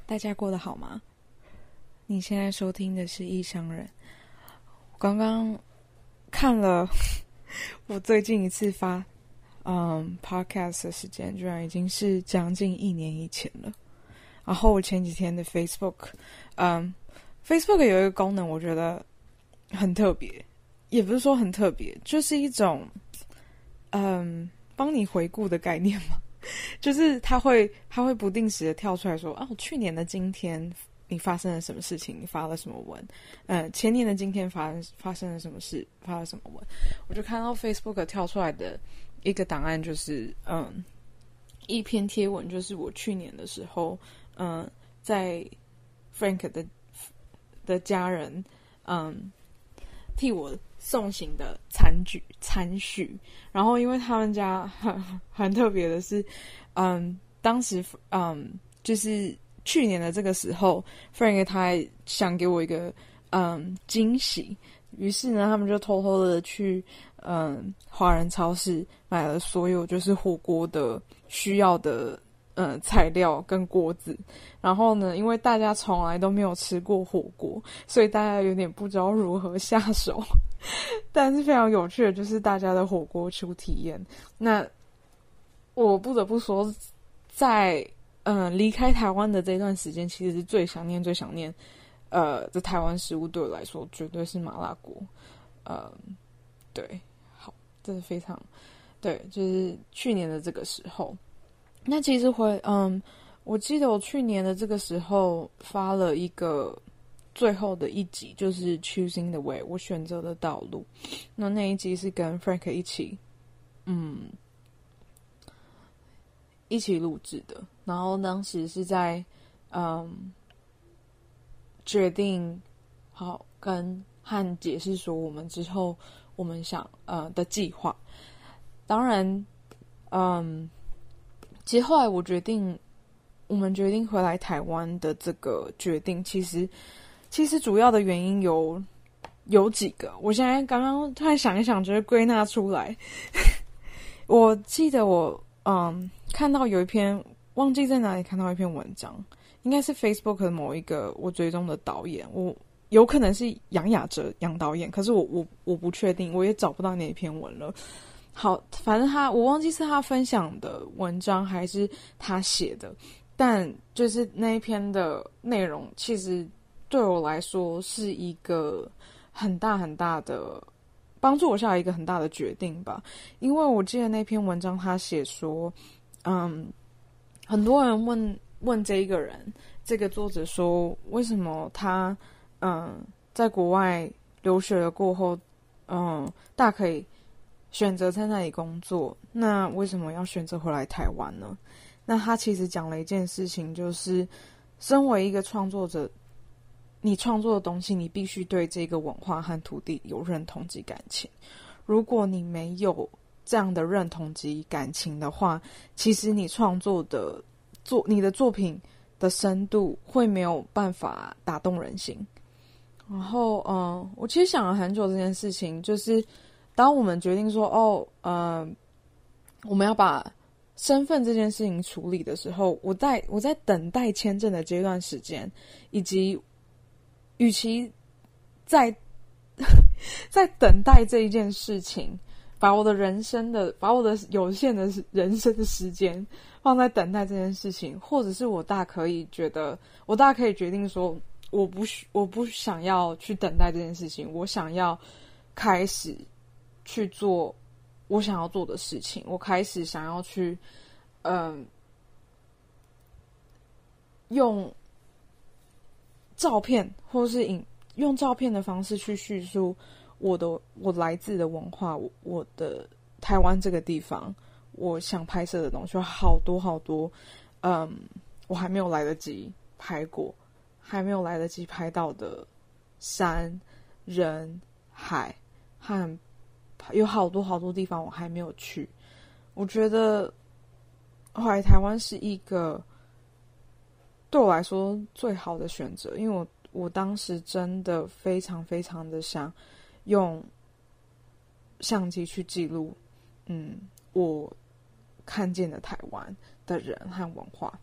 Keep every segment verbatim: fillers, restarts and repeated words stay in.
大家过得好吗？你现在收听的是异乡人。我刚刚看了我最近一次发嗯 podcast 的时间，居然已经是将近一年以前了。然后我前几天的 Facebook， 嗯 Facebook 有一个功能，我觉得很特别，也不是说很特别，就是一种嗯帮你回顾的概念嘛。就是他会他会不定时的跳出来说，哦，去年的今天你发生了什么事情，你发了什么文，呃，前年的今天发发生了什么事，发了什么文。我就看到 Facebook 跳出来的一个档案，就是嗯一篇贴文，就是我去年的时候，嗯，在 Frank 的的家人嗯替我送行的餐具餐序，然后因为他们家很很特别的是，嗯，当时嗯就是去年的这个时候 ，Frank 他还想给我一个嗯惊喜，于是呢，他们就偷偷的去嗯华人超市买了所有就是火锅的需要的嗯材料跟锅子，然后呢，因为大家从来都没有吃过火锅，所以大家有点不知道如何下手。但是非常有趣的就是大家的火锅初体验。那我不得不说，在嗯离开台湾的这段时间，其实是最想念、最想念呃的台湾食物，对我来说绝对是麻辣锅。呃，对，好，这是非常对，就是去年的这个时候。那其实回嗯，我记得我去年的这个时候发了一个最后的一集，就是 Choosing the Way， 我选择的道路。那那一集是跟 Frank 一起，嗯，一起录制的。然后当时是在嗯决定好跟和解释说我们之后我们想呃的计划。当然，嗯。其实后来我决定，我们决定回来台湾的这个决定，其实其实主要的原因有有几个。我现在刚刚突然想一想，觉得归纳出来。我记得我嗯看到有一篇，忘记在哪里看到一篇文章，应该是 Facebook 的某一个我追踪的导演，我有可能是杨雅哲杨导演，可是我我我不确定，我也找不到那篇文了。好，反正他我忘记是他分享的文章还是他写的，但就是那一篇的内容，其实对我来说是一个很大很大的帮助我下一个很大的决定吧。因为我记得那篇文章他写说，嗯，很多人问问这一个人，这个作者说，为什么他嗯在国外留学了过后，嗯大可以选择在那里工作，那为什么要选择回来台湾呢？那他其实讲了一件事情，就是身为一个创作者，你创作的东西，你必须对这个文化和土地有认同及感情。如果你没有这样的认同及感情的话，其实你创作的作你的作品的深度会没有办法打动人心。然后，嗯，我其实想了很久这件事情，就是当我们决定说，哦，呃，我们要把身份这件事情处理的时候，我在我在等待签证的这段时间，以及与其在在等待这一件事情，把我的人生的把我的有限的人生的时间放在等待这件事情，或者是我大可以觉得，我大可以决定说，我不我不想要去等待这件事情，我想要开始去做我想要做的事情，我开始想要去，嗯，用照片或是影用照片的方式去叙述我的我来自的文化，我我的台湾这个地方，我想拍摄的东西，好多好多，嗯，我还没有来得及拍过，还没有来得及拍到的山、人、海和有好多好多地方我还没有去。我觉得后来台湾是一个对我来说最好的选择，因为我我当时真的非常非常的想用相机去记录，嗯，我看见的台湾的人和文化。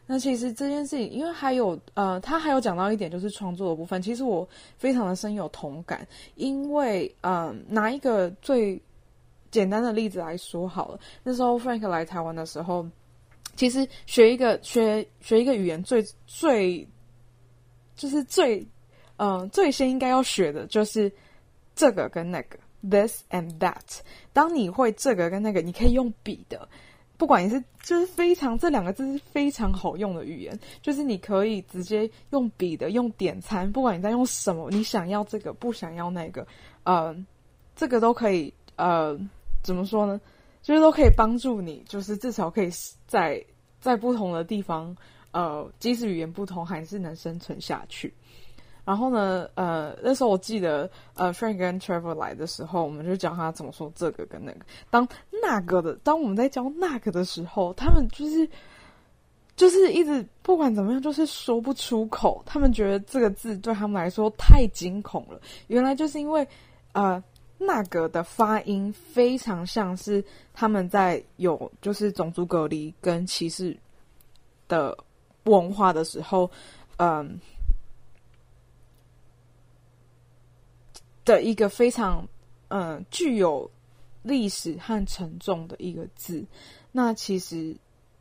那其实这件事情，因为还有呃，他还有讲到一点，就是创作的部分。其实我非常的深有同感，因为嗯、呃，拿一个最简单的例子来说好了。那时候 Frank 来台湾的时候，其实学一个学学一个语言最最就是最嗯、呃、最先应该要学的就是这个跟那个 this and that。当你会这个跟那个，你可以用笔的。不管你是就是非常这两个字是非常好用的语言，就是你可以直接用笔的用点餐，不管你在用什么，你想要这个不想要那个，呃，这个都可以呃怎么说呢？就是都可以帮助你，就是至少可以在在不同的地方，呃，即使语言不同，还是能生存下去。然后呢，呃，那时候我记得，呃 ，Frank 跟 Trevor 来的时候，我们就教他怎么说这个跟那个。当那个的，当我们在教那个的时候，他们就是就是一直不管怎么样，就是说不出口。他们觉得这个字对他们来说太惊恐了。原来就是因为，呃，那个的发音非常像是他们在有就是种族隔离跟歧视的文化的时候，嗯、呃。的一个非常嗯、呃、具有历史和沉重的一个字。那其实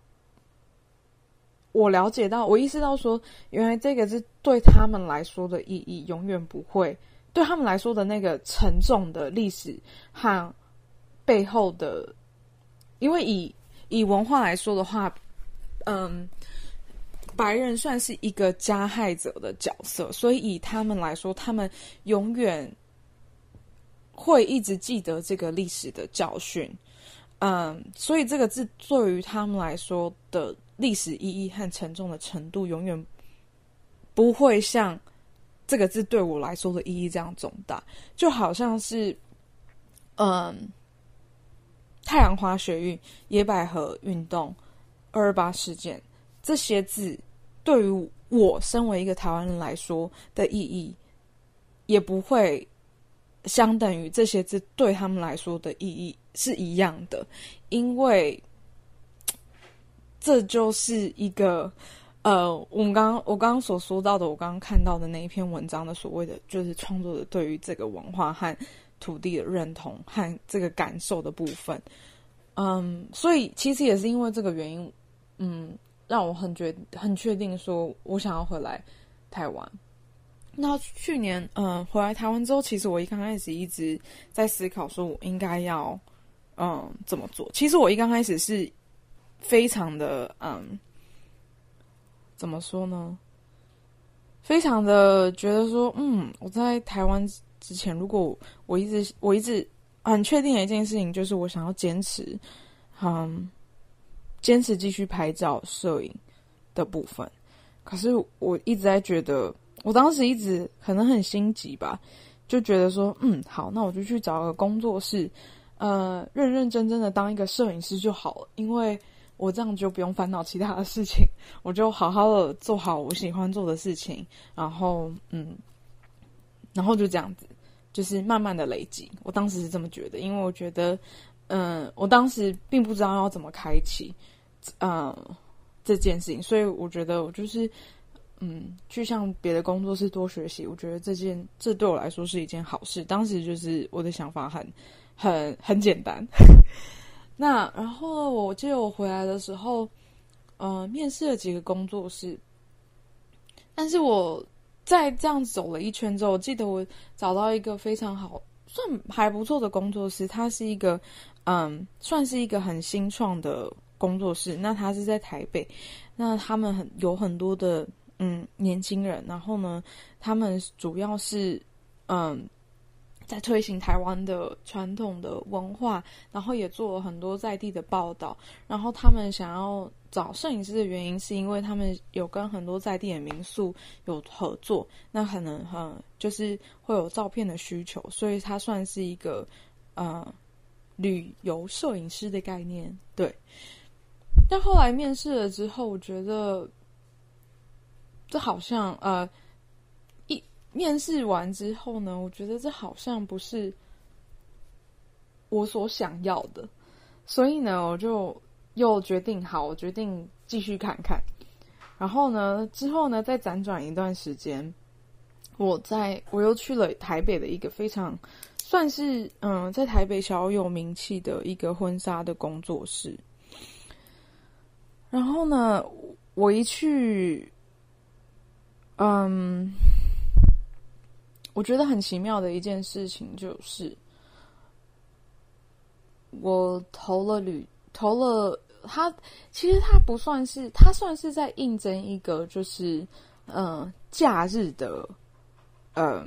我了解到，我意识到说，原来这个字对他们来说的意义永远不会，对他们来说的那个沉重的历史和背后的，因为以以文化来说的话，嗯。白人算是一个加害者的角色，所以以他们来说，他们永远会一直记得这个历史的教训。嗯，所以这个字对于他们来说的历史意义和沉重的程度，永远不会像这个字对我来说的意义这样重大。就好像是，嗯，太阳花学运、野百合运动、二二八事件。这些字对于我身为一个台湾人来说的意义，也不会相等于这些字对他们来说的意义是一样的，因为这就是一个呃，我们刚刚我刚刚所说到的，我刚刚看到的那一篇文章的所谓的就是创作者对于这个文化和土地的认同和这个感受的部分。嗯，所以其实也是因为这个原因，嗯。让我很觉很确定说我想要回来台湾。那去年嗯、呃、回来台湾之后，其实我一刚开始一直在思考说我应该要嗯怎么做。其实我一刚开始是非常的嗯怎么说呢？非常的觉得说嗯我在台湾之前，如果我一直我一直很确定的一件事情就是我想要坚持嗯。坚持继续拍照摄影的部分，可是我一直在觉得，我当时一直可能很心急吧，就觉得说，嗯，好，那我就去找个工作室，呃，认认真真的当一个摄影师就好了，因为我这样就不用烦恼其他的事情，我就好好的做好我喜欢做的事情，然后，嗯，然后就这样子，就是慢慢的累积。我当时是这么觉得，因为我觉得，嗯，我当时并不知道要怎么开启。呃，这件事情，所以我觉得我就是，嗯，去向别的工作室多学习。我觉得这件这对我来说是一件好事。当时就是我的想法很很很简单。那然后我记得我回来的时候，呃，面试了几个工作室，但是我在这样走了一圈之后，我记得我找到一个非常好、算还不错的工作室，它是一个嗯，算是一个很新创的工作室，那他是在台北，那他们很有很多的嗯年轻人，然后呢，他们主要是嗯在推行台湾的传统的文化，然后也做了很多在地的报道。然后他们想要找摄影师的原因，是因为他们有跟很多在地的民宿有合作，那可能嗯就是会有照片的需求，所以它算是一个呃旅游摄影师的概念，对。但后来面试了之后，我觉得这好像呃，一面试完之后呢，我觉得这好像不是我所想要的，所以呢，我就又决定好，我决定继续看看。 然后呢，之后呢，再辗转一段时间，我在我又去了台北的一个非常算是嗯，在台北小有名气的一个婚纱的工作室。然后呢，我一去，嗯，我觉得很奇妙的一件事情就是，我投了履，投了他，其实他不算是，他算是在应征一个就是嗯假日的，嗯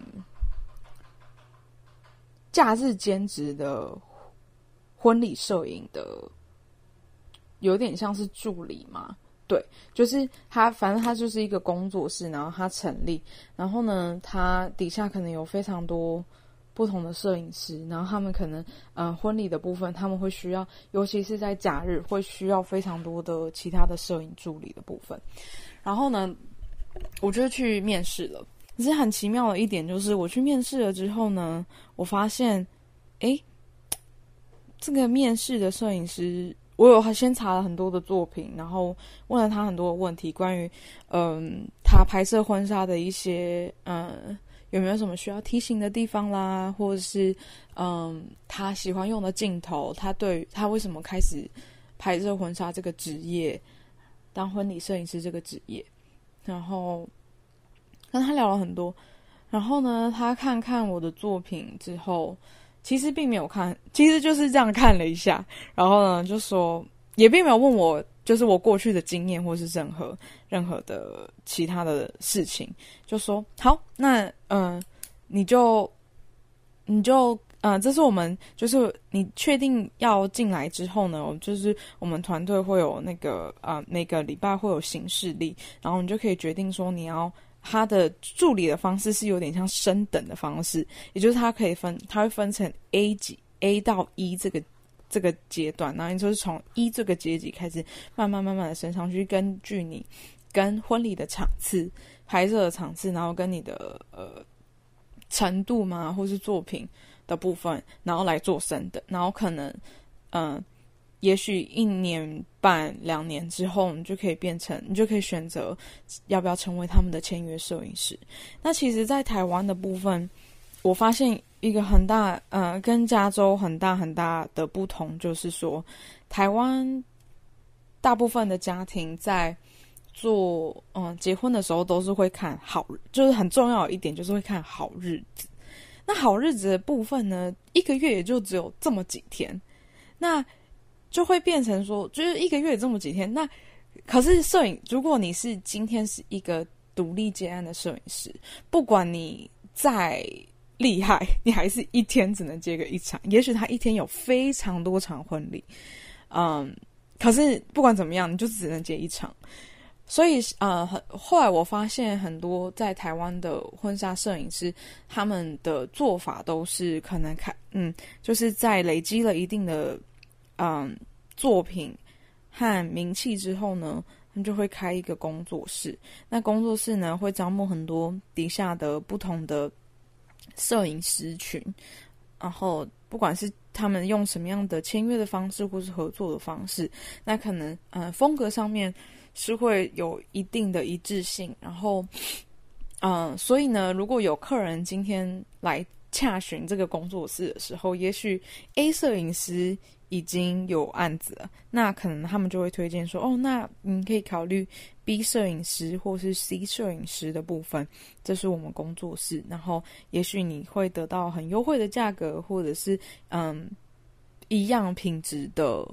假日兼职的婚礼摄影的。有点像是助理嘛，对，就是他，反正他就是一个工作室，然后他成立，然后呢，他底下可能有非常多不同的摄影师，然后他们可能，嗯、呃，婚礼的部分他们会需要，尤其是在假日会需要非常多的其他的摄影助理的部分。然后呢，我就去面试了。可是很奇妙的一点就是，我去面试了之后呢，我发现，诶，这个面试的摄影师。我有先查了很多的作品，然后问了他很多的问题，关于嗯他拍摄婚纱的一些嗯有没有什么需要提醒的地方啦，或者是嗯他喜欢用的镜头，他对他为什么开始拍摄婚纱这个职业，当婚礼摄影师这个职业，然后跟他聊了很多，然后呢，他看看我的作品之后。其实并没有看，其实就是这样看了一下，然后呢，就说也并没有问我，就是我过去的经验或是任何任何的其他的事情，就说好，那嗯、呃，你就你就嗯、呃，这是我们就是你确定要进来之后呢，就是我们团队会有那个啊、呃，每个礼拜会有行事历，然后你就可以决定说你要。他的助理的方式是有点像升等的方式，也就是他可以分，他会分成 A 级 A 到 E 这个这个阶段，然后你就是从 E 这个阶级开始慢慢慢慢的升上去，根据你跟婚礼的场次、拍摄的场次，然后跟你的呃程度嘛，或是作品的部分，然后来做升等，然后可能嗯。呃也许一年半两年之后，你就可以变成，你就可以选择要不要成为他们的签约摄影师。那其实，在台湾的部分，我发现一个很大，呃，跟加州很大很大的不同，就是说，台湾大部分的家庭在做，嗯、呃，结婚的时候都是会看好，就是很重要的一点，就是会看好日子。那好日子的部分呢，一个月也就只有这么几天，那。就会变成说，就是一个月这么几天。那可是摄影，如果你是今天是一个独立接案的摄影师，不管你再厉害，你还是一天只能接个一场。也许他一天有非常多场婚礼，嗯，可是不管怎么样，你就只能接一场。所以呃，后来我发现很多在台湾的婚纱摄影师，他们的做法都是可能看，嗯，就是在累积了一定的。嗯，作品和名气之后呢，他们就会开一个工作室。那工作室呢，会招募很多底下的不同的摄影师群，然后不管是他们用什么样的签约的方式，或是合作的方式，那可能呃风格上面是会有一定的一致性。然后，嗯、呃，所以呢，如果有客人今天来洽询这个工作室的时候，也许 A 摄影师。已经有案子了，那可能他们就会推荐说，哦，那你可以考虑 B 摄影师或是 C 摄影师的部分，这是我们工作室，然后也许你会得到很优惠的价格，或者是嗯一样品质的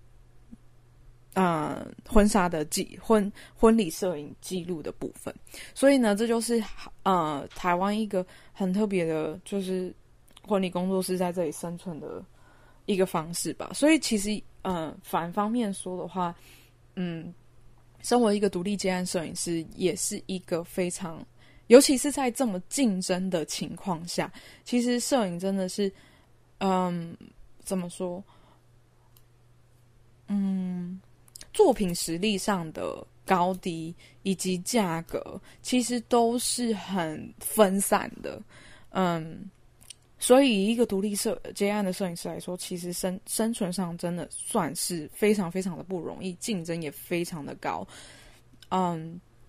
呃婚纱的记婚婚礼摄影记录的部分。所以呢，这就是呃台湾一个很特别的，就是婚礼工作室在这里生存的。一个方式吧，所以其实，呃，反方面说的话，嗯，身为一个独立接案摄影师，也是一个非常，尤其是在这么竞争的情况下，其实摄影真的是，嗯，怎么说，嗯，作品实力上的高低以及价格，其实都是很分散的，嗯。所以，以一个独立摄接案的摄影师来说，其实生生存上真的算是非常非常的不容易，竞争也非常的高。嗯，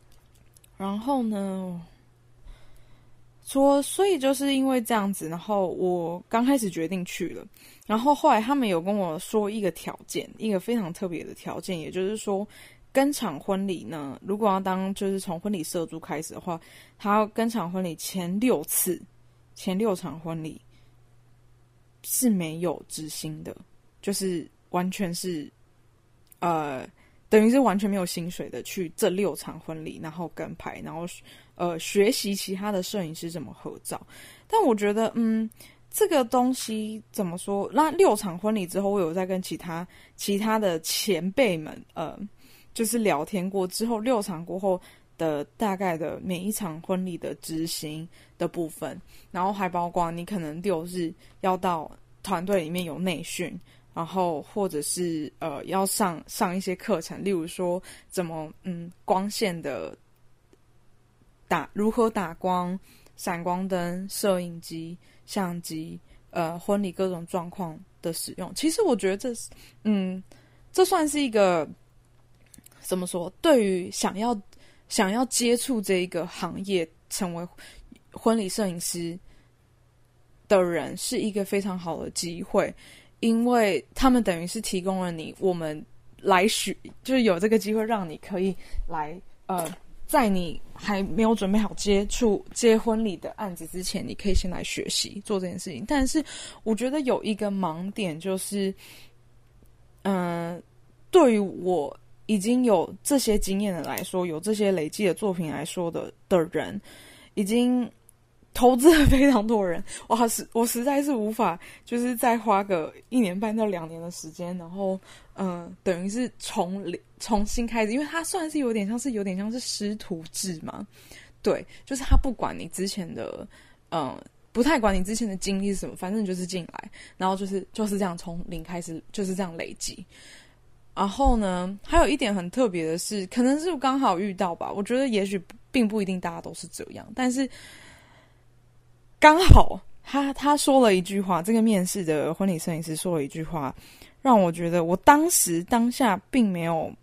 然后呢，说所以就是因为这样子，然后我刚开始决定去了，然后后来他们有跟我说一个条件，一个非常特别的条件，也就是说，跟场婚礼呢，如果要当就是从婚礼社助开始的话，他要跟场婚礼前六次，前六场婚礼是没有执行的，就是完全是呃。等于是完全没有薪水的去这六场婚礼，然后跟拍，然后呃学习其他的摄影师怎么合照。但我觉得，嗯，这个东西怎么说？那六场婚礼之后，我有在跟其他其他的前辈们，呃，就是聊天过之后，六场过后的大概的每一场婚礼的执行的部分，然后还包括你可能六日要到团队里面有内训。然后或者是呃要上上一些课程，例如说怎么嗯光线的打如何打光、闪光灯、摄影机、相机，呃婚礼各种状况的使用。其实我觉得这是嗯这算是一个怎么说？对于想要想要接触这一个行业，成为婚礼摄影师的人，是一个非常好的机会。因为他们等于是提供了你，我们来学，就是有这个机会让你可以来，呃，在你还没有准备好接触接婚礼的案子之前，你可以先来学习做这件事情。但是我觉得有一个盲点就是，嗯、呃，对于我已经有这些经验的来说，有这些累积的作品来说的的人，已经。投资了非常多人，哇！实我实在是无法，就是再花个一年半到两年的时间，然后，嗯、呃，等于是从零重新开始，因为它算是有点像是有点像是师徒制嘛，对，就是他不管你之前的，嗯、呃，不太管你之前的经历是什么，反正就是进来，然后就是就是这样从零开始，就是这样累积。然后呢，还有一点很特别的是，可能是刚好遇到吧，我觉得也许并不一定大家都是这样，但是。刚好他他说了一句话，这个面试的婚礼摄影师说了一句话，让我觉得我当时当下并没有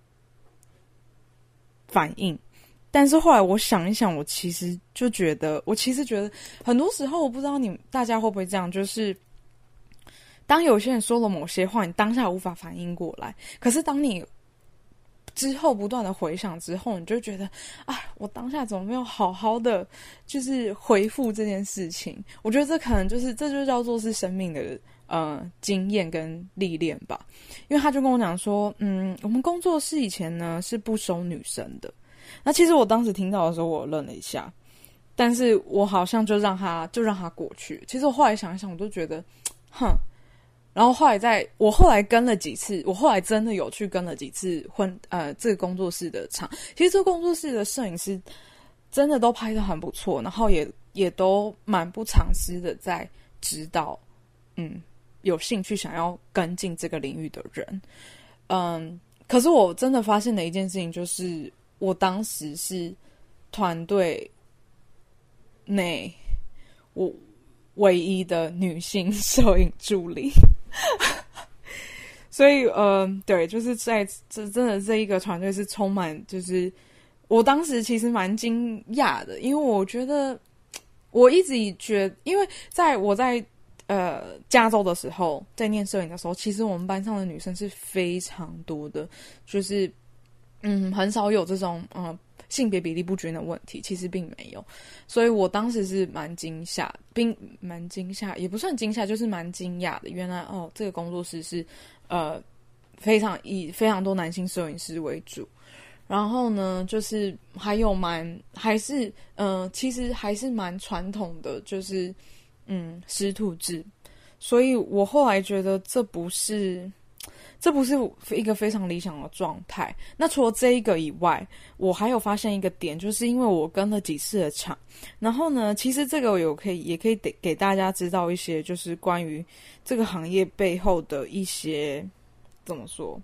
反应，但是后来我想一想，我其实就觉得，我其实觉得很多时候，我不知道你大家会不会这样，就是当有些人说了某些话，你当下无法反应过来，可是当你之后不断的回想之后，你就觉得，哎，我当下怎么没有好好的就是回复这件事情？我觉得这可能就是这就叫做是生命的呃经验跟历练吧。因为他就跟我讲说，嗯，我们工作室以前呢是不收女生的。那其实我当时听到的时候，我愣了一下，但是我好像就让他就让他过去。其实我后来想一想，我就觉得，哼。然后后来在我后来跟了几次，我后来真的有去跟了几次婚呃这个工作室的场。其实这个工作室的摄影师真的都拍得很不错，然后也也都蛮不藏私的在指导，嗯，有兴趣想要跟进这个领域的人。嗯，可是我真的发现的一件事情就是，我当时是团队内我唯一的女性摄影助理。所以呃对，就是在这真的这一个团队是充满，就是我当时其实蛮惊讶的，因为我觉得我一直觉得，因为在我在呃加州的时候，在念摄影的时候，其实我们班上的女生是非常多的，就是嗯很少有这种嗯、呃性别比例不均的问题，其实并没有，所以我当时是蛮惊吓，并蛮惊吓，也不算惊吓，就是蛮惊讶的。原来哦，这个工作室是呃非常以非常多男性摄影师为主，然后呢，就是还有蛮还是嗯、呃，其实还是蛮传统的，就是嗯师徒制，所以我后来觉得这不是。这不是一个非常理想的状态。那除了这一个以外，我还有发现一个点，就是因为我跟了几次的场，然后呢，其实这个我有可以也可以给给大家知道一些，就是关于这个行业背后的一些怎么说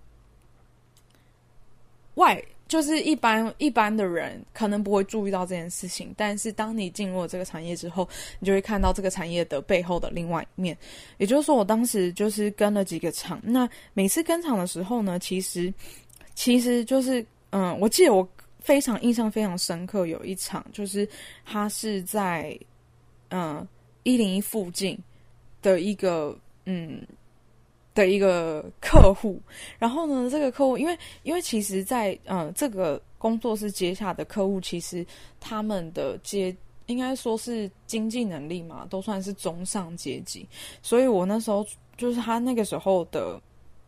外。就是一般一般的人可能不会注意到这件事情，但是当你进入了这个产业之后，你就会看到这个产业的背后的另外一面。也就是说，我当时就是跟了几个场，那每次跟场的时候呢，其实其实就是嗯，我记得我非常印象非常深刻，有一场就是他是在嗯一零一附近的一个嗯的一个客户，然后呢，这个客户因为因为其实在嗯这个工作室接下的客户，其实他们的阶应该说是经济能力嘛，都算是中上阶级，所以我那时候就是他那个时候的。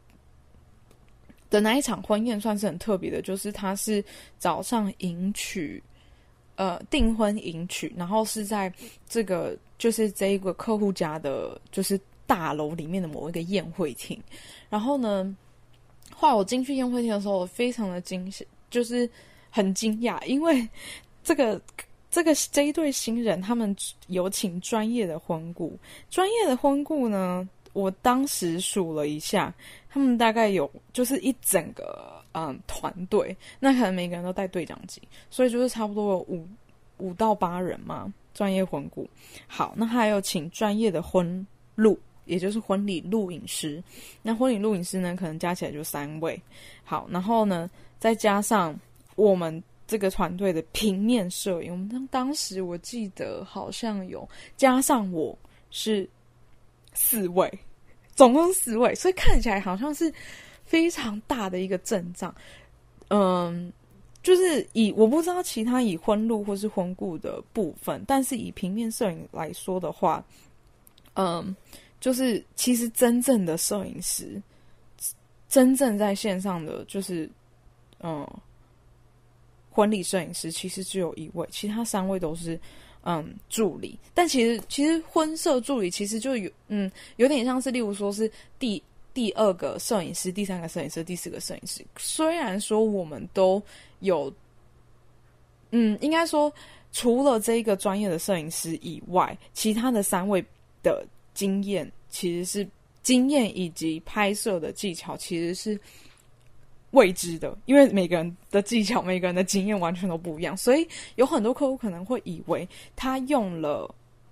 的那一场婚宴算是很特别的，就是他是早上迎娶，呃，订婚迎娶，然后是在这个就是这一个客户家的，就是大楼里面的某一个宴会厅。然后呢，后来我进去宴会厅的时候，我非常的惊喜，就是很惊讶，因为这个这个这一对新人他们有请专业的婚顾，专业的婚顾呢。我当时数了一下，他们大概有就是一整个嗯团队，那可能每个人都带对讲机，所以就是差不多有五五到八人嘛，专业婚顾。好，那还有请专业的婚录，也就是婚礼录影师。那婚礼录影师呢，可能加起来就三位。好，然后呢，再加上我们这个团队的平面摄影，我们当当时我记得好像有加上我是四位。总共四位，所以看起来好像是非常大的一个阵仗。嗯，就是以我不知道其他以婚录或是婚顾的部分，但是以平面摄影来说的话，嗯，就是其实真正的摄影师，真正在线上的就是嗯，婚礼摄影师其实只有一位，其他三位都是。嗯，助理，但其实其实婚摄助理其实就有嗯有点像是，例如说是第第二个摄影师、第三个摄影师、第四个摄影师。虽然说我们都有，嗯，应该说除了这一个专业的摄影师以外，其他的三位的经验其实是经验以及拍摄的技巧其实是。未知的，因为每个人的技巧、每个人的经验完全都不一样，所以有很多客户可能会以为他用了，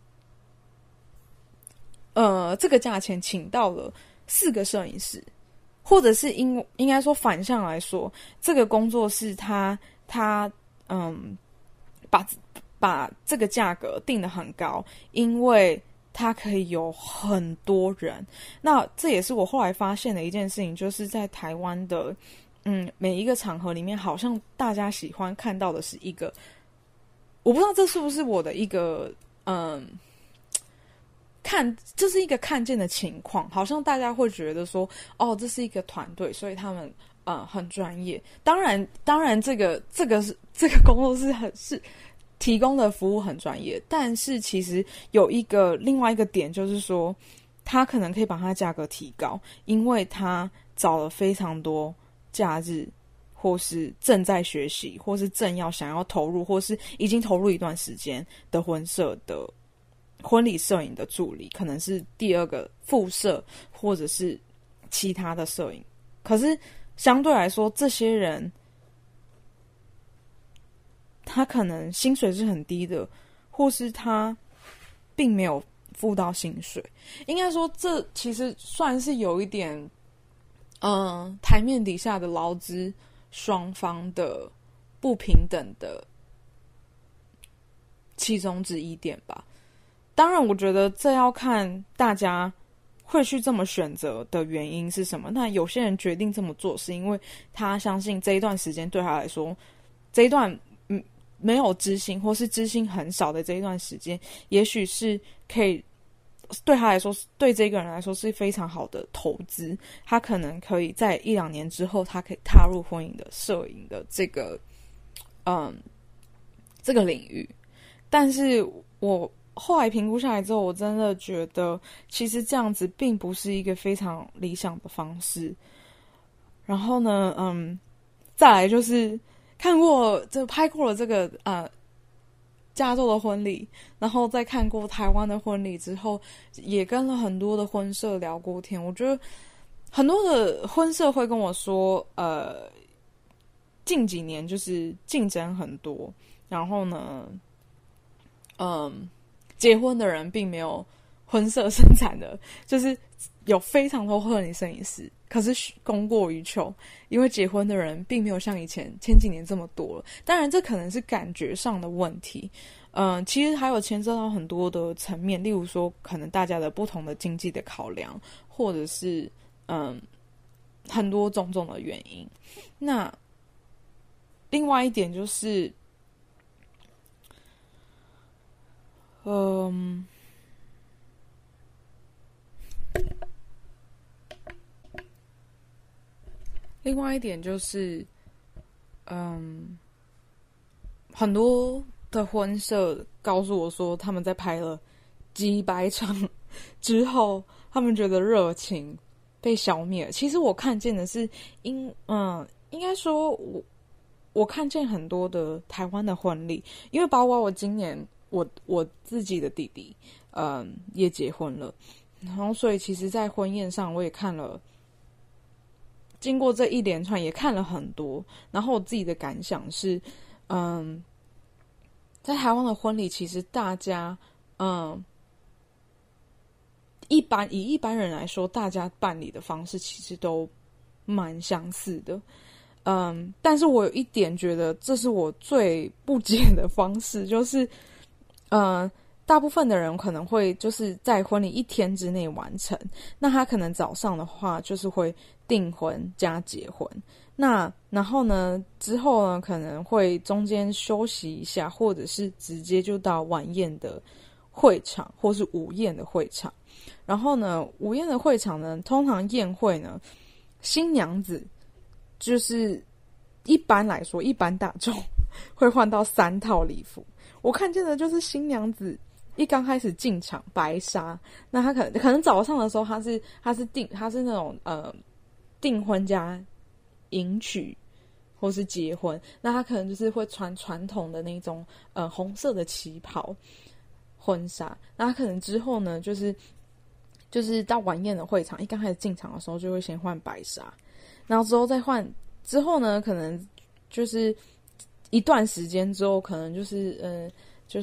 呃，这个价钱请到了四个摄影师，或者是应应该说反向来说，这个工作室他他嗯，把把这个价格定得很高，因为它可以有很多人。那这也是我后来发现的一件事情，就是在台湾的。嗯，每一个场合里面，好像大家喜欢看到的是一个，我不知道这是不是我的一个，嗯，看这是一个看见的情况，好像大家会觉得说，哦，这是一个团队，所以他们呃很专业。当然，当然，这个这个是这个工作室很是提供的服务很专业，但是其实有一个另外一个点，就是说，他可能可以把它价格提高，因为他找了非常多。假日，或是正在学习，或是正要想要投入，或是已经投入一段时间的婚摄的婚礼摄影的助理，可能是第二个副摄，或者是其他的摄影。可是相对来说，这些人他可能薪水是很低的，或是他并没有付到薪水。应该说，这其实算是有一点。嗯，台面底下的劳资双方的不平等的其中之一点吧。当然，我觉得这要看大家会去这么选择的原因是什么。那有些人决定这么做，是因为他相信这一段时间对他来说，这一段嗯没有知心或是知心很少的这一段时间，也许是可以。对他来说，对这个人来说是非常好的投资。他可能可以在一两年之后，他可以踏入婚姻的摄影的这个，嗯，这个领域。但是我后来评估下来之后，我真的觉得，其实这样子并不是一个非常理想的方式。然后呢，嗯，再来就是看过，就拍过了这个呃。加州的婚礼，然后再看过台湾的婚礼之后，也跟了很多的婚摄聊过天。我觉得很多的婚摄会跟我说，呃，近几年就是竞争很多，然后呢，嗯，结婚的人并没有婚摄生产的，就是有非常多婚礼摄影师， 可是供过于求，因为结婚的人并没有像以前前几年这么多了。当然，这可能是感觉上的问题。嗯、呃，其实还有牵涉到很多的层面，例如说，可能大家的不同的经济的考量，或者是嗯很多种种的原因。那另外一点就是，嗯。另外一点就是，嗯，很多的婚社告诉我说，他们在拍了几百场之后，他们觉得热情被消灭了。其实我看见的是，应嗯，应该说我我看见很多的台湾的婚礼，因为包括我今年我我自己的弟弟，嗯，也结婚了，然后所以其实，在婚宴上我也看了。经过这一连串也看了很多，然后我自己的感想是，嗯，在台湾的婚礼，其实大家，嗯，一般以一般人来说，大家办理的方式其实都蛮相似的，嗯，但是我有一点觉得，这是我最不解的方式，就是，嗯。大部分的人可能会就是在婚礼一天之内完成，那他可能早上的话就是会订婚加结婚，那然后呢之后呢可能会中间休息一下，或者是直接就到晚宴的会场或是午宴的会场，然后呢午宴的会场呢，通常宴会呢新娘子就是一般来说一般大众会换到三套礼服，我看见的就是新娘子。一刚开始进场白纱，那他可能可能早上的时候他是他是订他是那种呃订婚加迎娶或是结婚，那他可能就是会穿传统的那种呃红色的旗袍婚纱，那他可能之后呢就是就是到晚宴的会场，一刚开始进场的时候就会先换白纱，然后之后再换之后呢可能就是一段时间之后可能就是呃就是。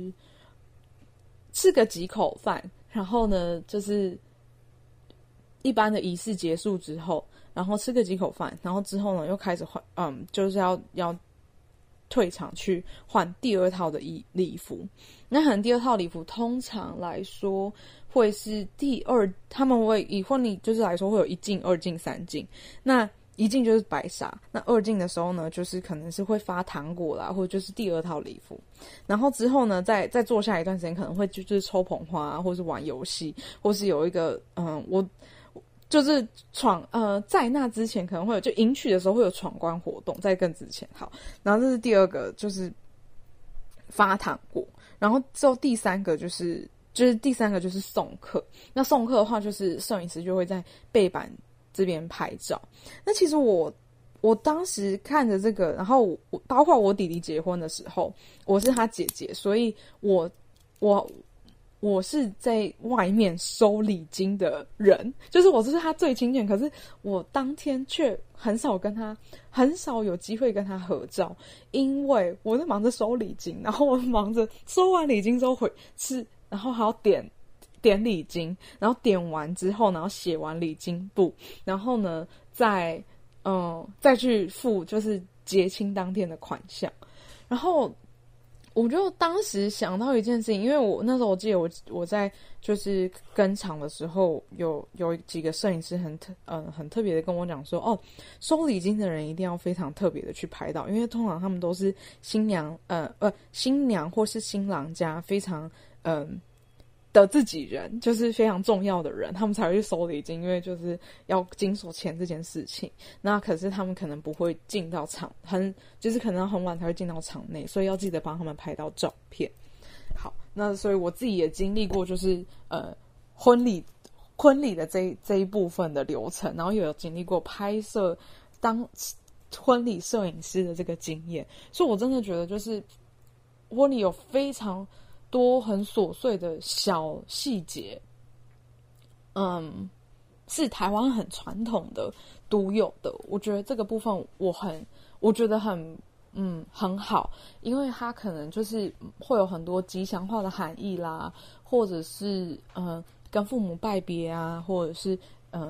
吃个几口饭，然后呢，就是一般的仪式结束之后，然后吃个几口饭，然后之后呢，又开始换，嗯，就是要要退场去换第二套的衣礼服。那可能第二套礼服通常来说会是第二，他们会以婚礼就是来说会有一进、二进、三进。那一进就是白纱，那二进的时候呢，就是可能是会发糖果啦，或者就是第二套礼服。然后之后呢，再再坐下一段时间，可能会就就是抽捧花、啊，或是玩游戏，或是有一个嗯，我就是闯呃，在那之前可能会有就迎娶的时候会有闯关活动，在更之前好。然后这是第二个，就是发糖果，然后之后第三个就是。就是第三个就是送客，那送客的话，就是摄影师就会在背板这边拍照。那其实我我当时看着这个，然后我包括我弟弟结婚的时候，我是他姐姐，所以我我我是在外面收礼金的人，就是我是他最亲近，可是我当天却很少跟他，很少有机会跟他合照，因为我在忙着收礼金，然后我忙着收完礼金之后回吃。然后还要点点礼金，然后点完之后，然后写完礼金簿，然后呢，再嗯再去付就是结亲当天的款项。然后我就当时想到一件事情，因为我那时候我记得我我在就是跟场的时候，有有几个摄影师很特嗯、呃、很特别的跟我讲说，哦，收礼金的人一定要非常特别的去拍到，因为通常他们都是新娘呃呃新娘或是新郎家非常。嗯的自己人，就是非常重要的人，他们才会去收礼金，因为就是要经手钱这件事情。那可是他们可能不会进到场，很就是可能很晚才会进到场内，所以要记得帮他们拍到照片。好，那所以我自己也经历过，就是呃婚礼婚礼的这这一部分的流程，然后也有经历过拍摄当婚礼摄影师的这个经验，所以我真的觉得就是婚礼有非常。多很琐碎的小细节，嗯，是台湾很传统的、独有的。我觉得这个部分我很，我觉得很，嗯，很好，因为它可能就是会有很多吉祥话的含义啦，或者是呃跟父母拜别啊，或者是呃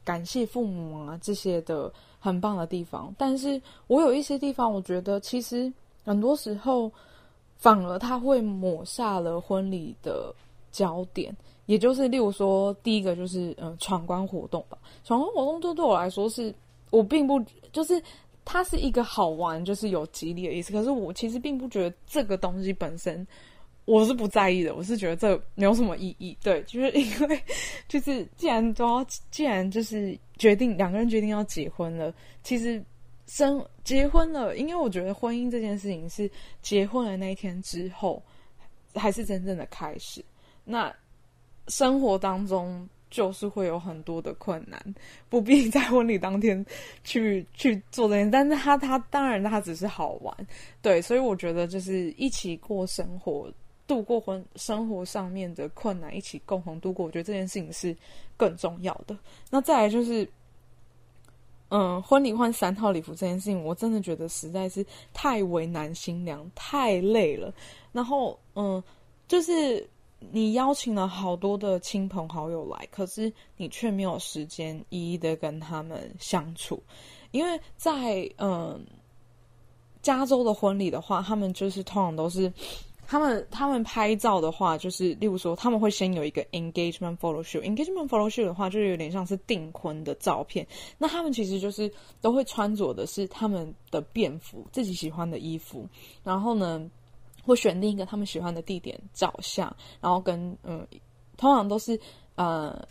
感谢父母啊这些的很棒的地方，但是我有一些地方我觉得其实很多时候反而它会抹煞了婚礼的焦点，也就是例如说第一个就是嗯闯关活动吧。闯关活动就对我来说是我并不就是它是一个好玩，就是有激励的意思，可是我其实并不觉得这个东西本身我是不在意的，我是觉得这没有什么意义。对，就是因为就是既然都要既然就是决定两个人决定要结婚了，其实生结婚了，因为我觉得婚姻这件事情是结婚的那一天之后还是真正的开始，那生活当中就是会有很多的困难，不必在婚礼当天去去做这件事，但是他他当然他只是好玩，对，所以我觉得就是一起过生活，度过婚生活上面的困难，一起共同度过，我觉得这件事情是更重要的。那再来就是嗯，婚礼换三套礼服这件事情，我真的觉得实在是太为难新娘，太累了。然后，嗯，就是你邀请了好多的亲朋好友来，可是你却没有时间一一的跟他们相处，因为在嗯加州的婚礼的话，他们就是通常都是。他们他们拍照的话，就是例如说，他们会先有一个 engagement photo shoot。engagement photo shoot 的话，就是有点像是订婚的照片。那他们其实就是都会穿着的是他们的便服，自己喜欢的衣服。然后呢，会选定一个他们喜欢的地点照相，然后跟嗯，通常都是呃。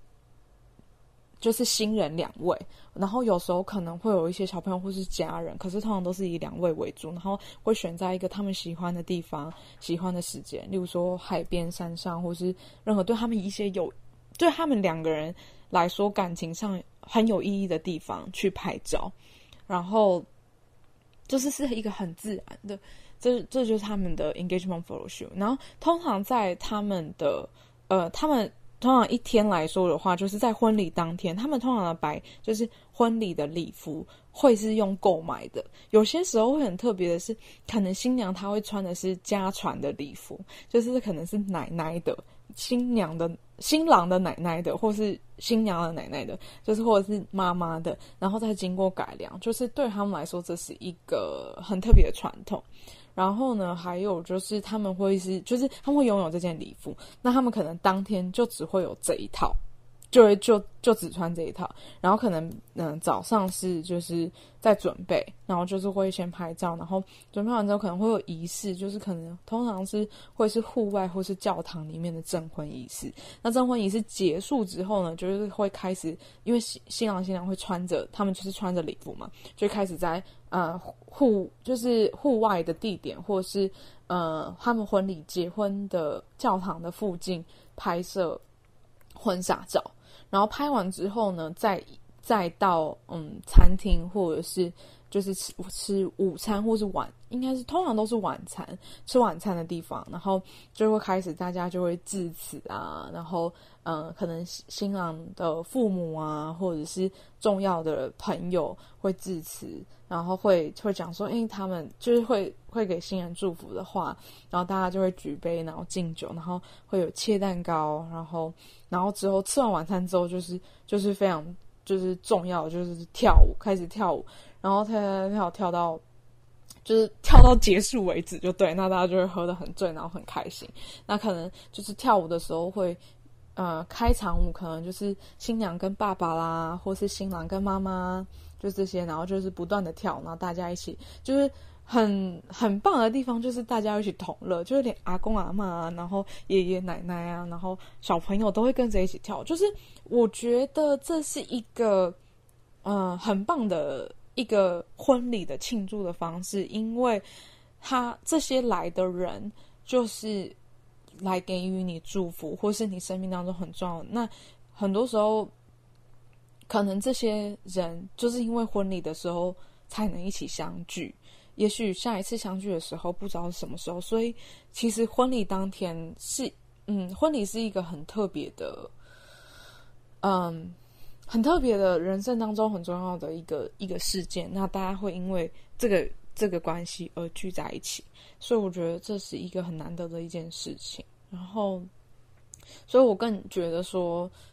就是新人两位，然后有时候可能会有一些小朋友或是家人，可是通常都是以两位为主，然后会选在一个他们喜欢的地方、喜欢的时间，例如说海边、山上，或是任何对他们一些有对他们两个人来说感情上很有意义的地方去拍照，然后就是是一个很自然的，这这就是他们的 engagement photo shoot。然后通常在他们的呃他们。通常一天来说的话，就是在婚礼当天，他们通常的白就是婚礼的礼服会是用购买的。有些时候会很特别的是，可能新娘她会穿的是家传的礼服，就是可能是奶奶的、新娘的、新郎的奶奶的，或是新娘的奶奶的，就是或者是妈妈的，然后再经过改良，就是对他们来说这是一个很特别的传统。然后呢，还有就是他们会是，就是他们会拥有这件礼服，那他们可能当天就只会有这一套，就会就就只穿这一套，然后可能嗯、呃、早上是就是在准备，然后就是会先拍照，然后准备完之后可能会有仪式，就是可能通常是会是户外或是教堂里面的证婚仪式。那证婚仪式结束之后呢，就是会开始，因为新郎新娘会穿着，他们就是穿着礼服嘛，就开始在呃户就是户外的地点，或是呃他们婚礼结婚的教堂的附近拍摄婚纱照。然后拍完之后呢，再再到嗯餐厅，或者是就是吃吃午餐，或是晚，应该是通常都是晚餐，吃晚餐的地方，然后就会开始大家就会致辞啊，然后嗯、呃、可能新郎的父母啊，或者是重要的朋友会致辞，然后会会讲说，因为他们就是会会给新人祝福的话，然后大家就会举杯，然后敬酒，然后会有切蛋糕，然后然后之后吃完晚餐之后，就是就是非常就是重要的就是跳舞，开始跳舞，然后跳跳跳跳到就是跳到结束为止，就对，那大家就会喝得很醉，然后很开心。那可能就是跳舞的时候会。呃，开场舞可能就是新娘跟爸爸啦，或是新郎跟妈妈，就这些，然后就是不断的跳，然后大家一起，就是很很棒的地方，就是大家一起同乐，就是连阿公阿嬷啊，然后爷爷奶奶啊，然后小朋友都会跟着一起跳，就是我觉得这是一个呃很棒的一个婚礼的庆祝的方式，因为他这些来的人就是来给予你祝福，或是你生命当中很重要的。那很多时候可能这些人就是因为婚礼的时候才能一起相聚，也许下一次相聚的时候不知道是什么时候，所以其实婚礼当天是嗯，婚礼是一个很特别的嗯很特别的人生当中很重要的一个一个事件，那大家会因为这个这个关系而聚在一起，所以我觉得这是一个很难得的一件事情。然后所以我更觉得说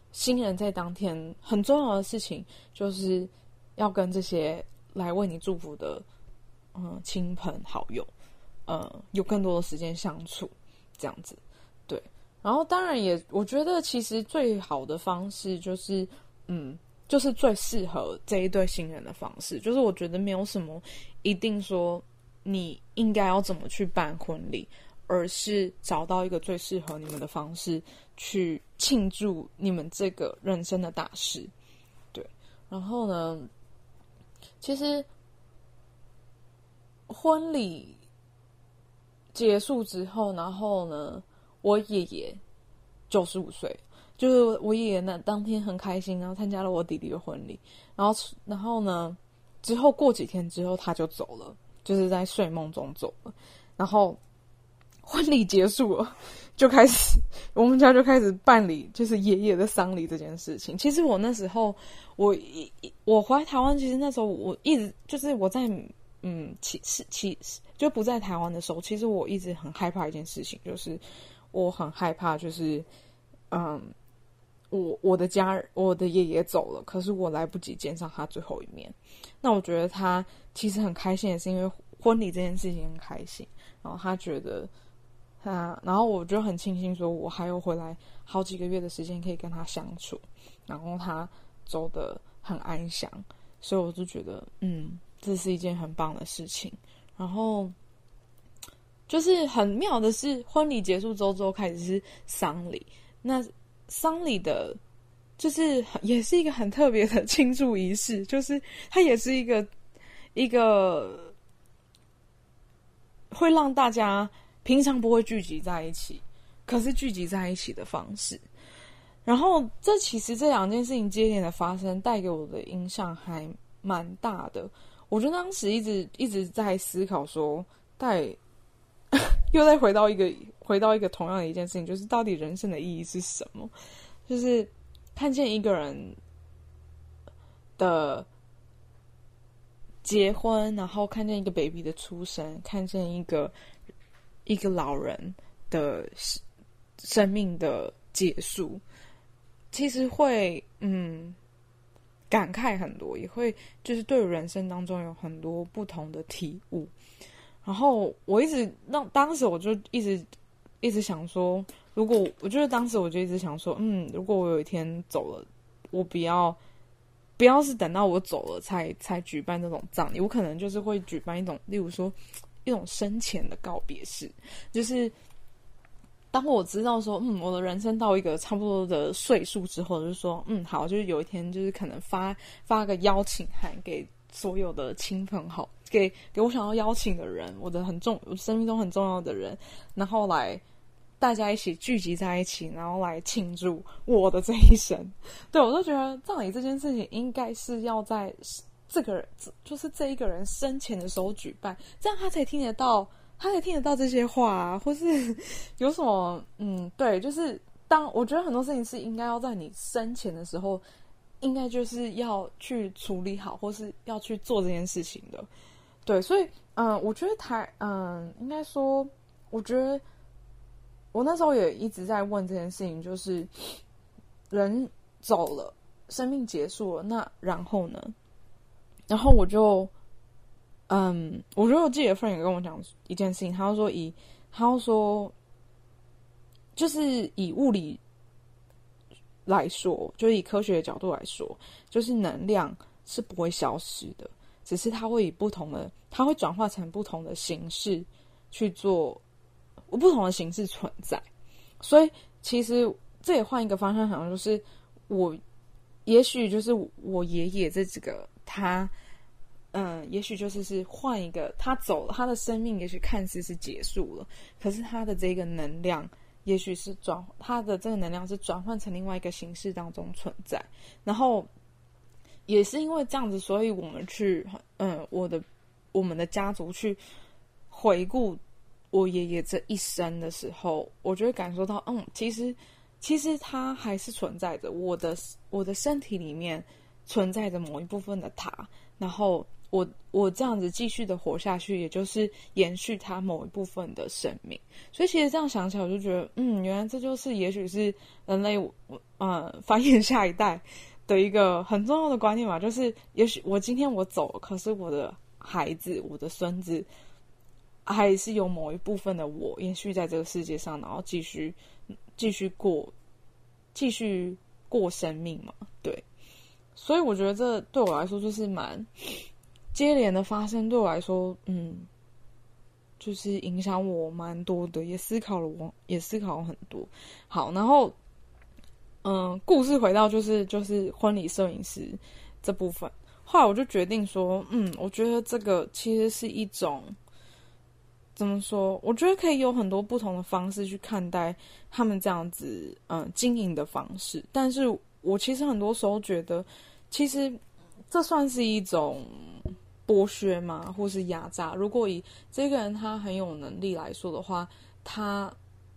新人在当天很重要的事情就是要跟这些来为你祝福的嗯亲朋好友呃有更多的时间相处，这样子。对，然后当然也我觉得其实最好的方式就是嗯就是最适合这一对新人的方式，就是我觉得没有什么一定说你应该要怎么去办婚礼，而是找到一个最适合你们的方式去庆祝你们这个人生的大事。对，然后呢，其实婚礼结束之后，然后呢，我爷爷九十五岁，就是我爷爷呢当天很开心，然后参加了我弟弟的婚礼，然后然后呢，之后过几天之后他就走了，就是在睡梦中走了，然后婚礼结束了，就开始我们家就开始办理就是爷爷的丧礼这件事情。其实我那时候我我回来台湾，其实那时候我一直就是我在嗯其其就不在台湾的时候，其实我一直很害怕一件事情，就是我很害怕就是嗯我我的家人我的爷爷走了，可是我来不及见上他最后一面。那我觉得他其实很开心，也是因为婚礼这件事情很开心，然后他觉得他，然后我就很庆幸说我还有回来好几个月的时间可以跟他相处，然后他走得很安详，所以我就觉得嗯这是一件很棒的事情。然后就是很妙的是，婚礼结束之后之后开始是丧礼，那丧礼的就是也是一个很特别的庆祝仪式，就是它也是一个一个会让大家平常不会聚集在一起，可是聚集在一起的方式。然后这其实这两件事情接连的发生，带给我的影响还蛮大的。我觉得当时一直一直在思考说，带又再回到一个回到一个同样的一件事情，就是到底人生的意义是什么？就是看见一个人的结婚，然后看见一个 baby 的出生，看见一个一个老人的生命的结束，其实会嗯感慨很多，也会就是对人生当中有很多不同的体悟。然后我一直让当时我就一直一直想说，如果我觉得当时我就一直想说，嗯，如果我有一天走了，我不要不要是等到我走了才才举办这种葬礼，我可能就是会举办一种，例如说一种生前的告别式，就是当我知道说，嗯，我的人生到一个差不多的岁数之后，就是说，嗯，好，就是有一天，就是可能发发个邀请函给所有的亲朋好，给给我想要邀请的人，我的很重，我生命中很重要的人，然后来大家一起聚集在一起，然后来庆祝我的这一生。对，我都觉得葬礼这件事情应该是要在这个人，就是这一个人生前的时候举办，这样他才听得到。他才听得到这些话啊，或是有什么嗯，对，就是当我觉得很多事情是应该要在你生前的时候，应该就是要去处理好，或是要去做这件事情的。对，所以嗯、呃，我觉得台嗯、呃，应该说，我觉得我那时候也一直在问这件事情，就是人走了，生命结束了，那然后呢？然后我就。嗯，我觉得我自己的 friend 也跟我讲一件事情，他说以，他说，就是以物理来说，就是以科学的角度来说，就是能量是不会消失的，只是它会以不同的，它会转化成不同的形式去做，不同的形式存在。所以其实这也换一个方向想，就是我，也许就是我爷爷这几个他。嗯，也许就是是换一个，他走了，他的生命也许看似是结束了，可是他的这个能量，也许是转，他的这个能量是转换成另外一个形式当中存在。然后也是因为这样子，所以我们去，嗯，我的我们的家族去回顾我爷爷这一生的时候，我就会感受到，嗯，其实其实他还是存在着，我的我的身体里面存在着某一部分的他，然后。 我我这样子继续的活下去，也就是延续他某一部分的生命。所以其实这样想起来，我就觉得，嗯，原来这就是也许是人类呃繁衍下一代的一个很重要的观念吧。就是也许我今天我走了，可是我的孩子、我的孙子还是有某一部分的我延续在这个世界上，然后继续继续过继续过生命嘛。对，所以我觉得这对我来说就是蛮接连的发生，对我来说，嗯，就是影响我蛮多的，也思考了我，也思考了很多。好，然后，嗯，故事回到就是就是婚礼摄影师这部分，后来我就决定说，嗯，我觉得这个其实是一种怎么说？我觉得可以有很多不同的方式去看待他们这样子，嗯，经营的方式。但是我其实很多时候觉得，其实这算是一种剥削吗？或是压榨？如果以这个人他很有能力来说的话，他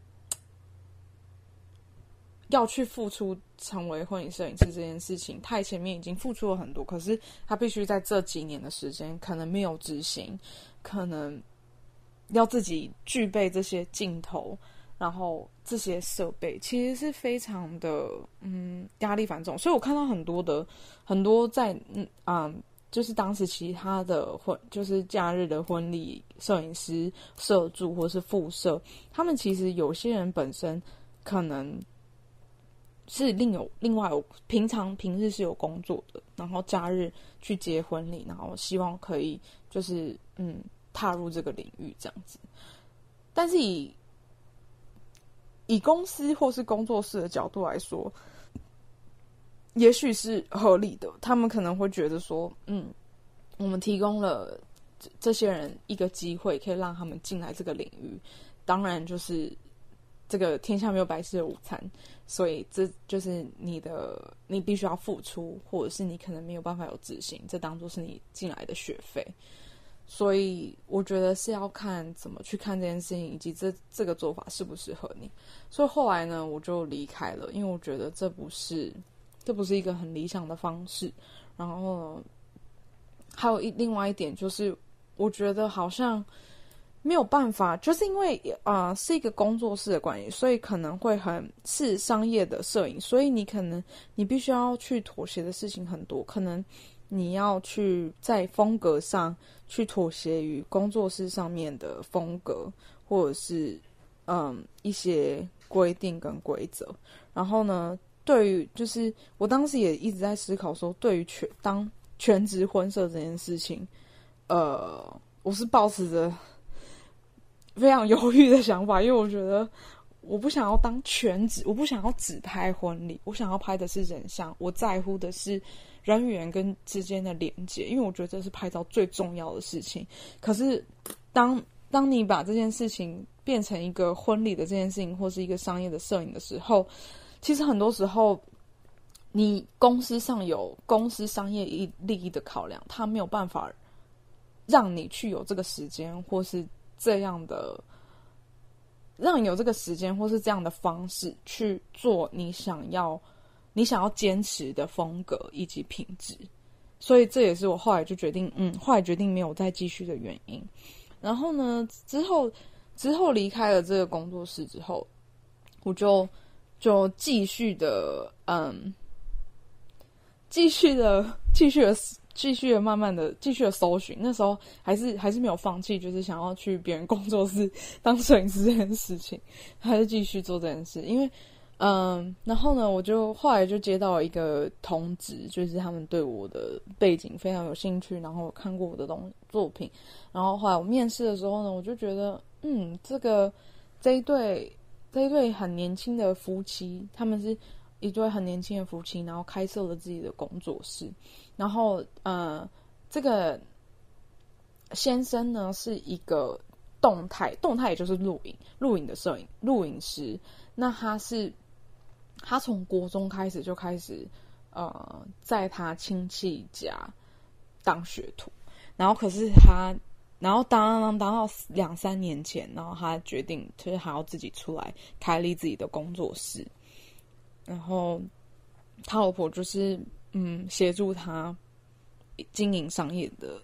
要去付出成为婚礼摄影师这件事情，他前面已经付出了很多，可是他必须在这几年的时间可能没有执行，可能要自己具备这些镜头，然后这些设备，其实是非常的嗯压力繁重。所以我看到很多的很多在嗯嗯。就是当时其他的婚，就是假日的婚礼摄影师、摄助或是副摄，他们其实有些人本身可能是另有另外有平常平日是有工作的，然后假日去接婚礼，然后希望可以就是嗯踏入这个领域这样子。但是以以公司或是工作室的角度来说，也许是合理的，他们可能会觉得说，嗯，我们提供了这些人一个机会，可以让他们进来这个领域。当然，就是这个天下没有白吃的午餐，所以这就是你的，你必须要付出，或者是你可能没有办法有执行，这当作是你进来的学费。所以我觉得是要看怎么去看这件事情，以及这这个做法适不适合你。所以后来呢，我就离开了，因为我觉得这不是。这不是一个很理想的方式。然后还有一另外一点就是，我觉得好像没有办法，就是因为啊、呃、是一个工作室的关系，所以可能会很是商业的摄影，所以你可能你必须要去妥协的事情很多，可能你要去在风格上去妥协于工作室上面的风格，或者是嗯一些规定跟规则。然后呢，对于就是我当时也一直在思考说，对于全当全职婚摄这件事情，呃，我是抱持着非常犹豫的想法，因为我觉得我不想要当全职，我不想要只拍婚礼，我想要拍的是人像，我在乎的是人与人跟之间的连接，因为我觉得这是拍照最重要的事情。可是当当你把这件事情变成一个婚礼的这件事情，或是一个商业的摄影的时候，其实很多时候你公司上有公司商业利益的考量，它没有办法让你去有这个时间，或是这样的让你有这个时间或是这样的方式去做你想要你想要坚持的风格以及品质。所以这也是我后来就决定嗯后来决定没有再继续的原因。然后呢之后之后离开了这个工作室之后，我就就继续的嗯继续的继续的继续的慢慢的继续的搜寻，那时候还是还是没有放弃，就是想要去别人工作室当摄影师这件事情，还是继续做这件事。因为嗯然后呢我就后来就接到一个通知，就是他们对我的背景非常有兴趣，然后看过我的东作品，然后后来我面试的时候呢，我就觉得嗯这个这一对这一对很年轻的夫妻，他们是一对很年轻的夫妻，然后开设了自己的工作室。然后呃这个先生呢是一个动态动态也就是录影录影的摄影录影师。那他是他从国中开始就开始呃在他亲戚家当学徒，然后可是他然后当当当到两三年前，然后他决定就是还要自己出来开立自己的工作室。然后他老婆就是嗯协助他经营商业的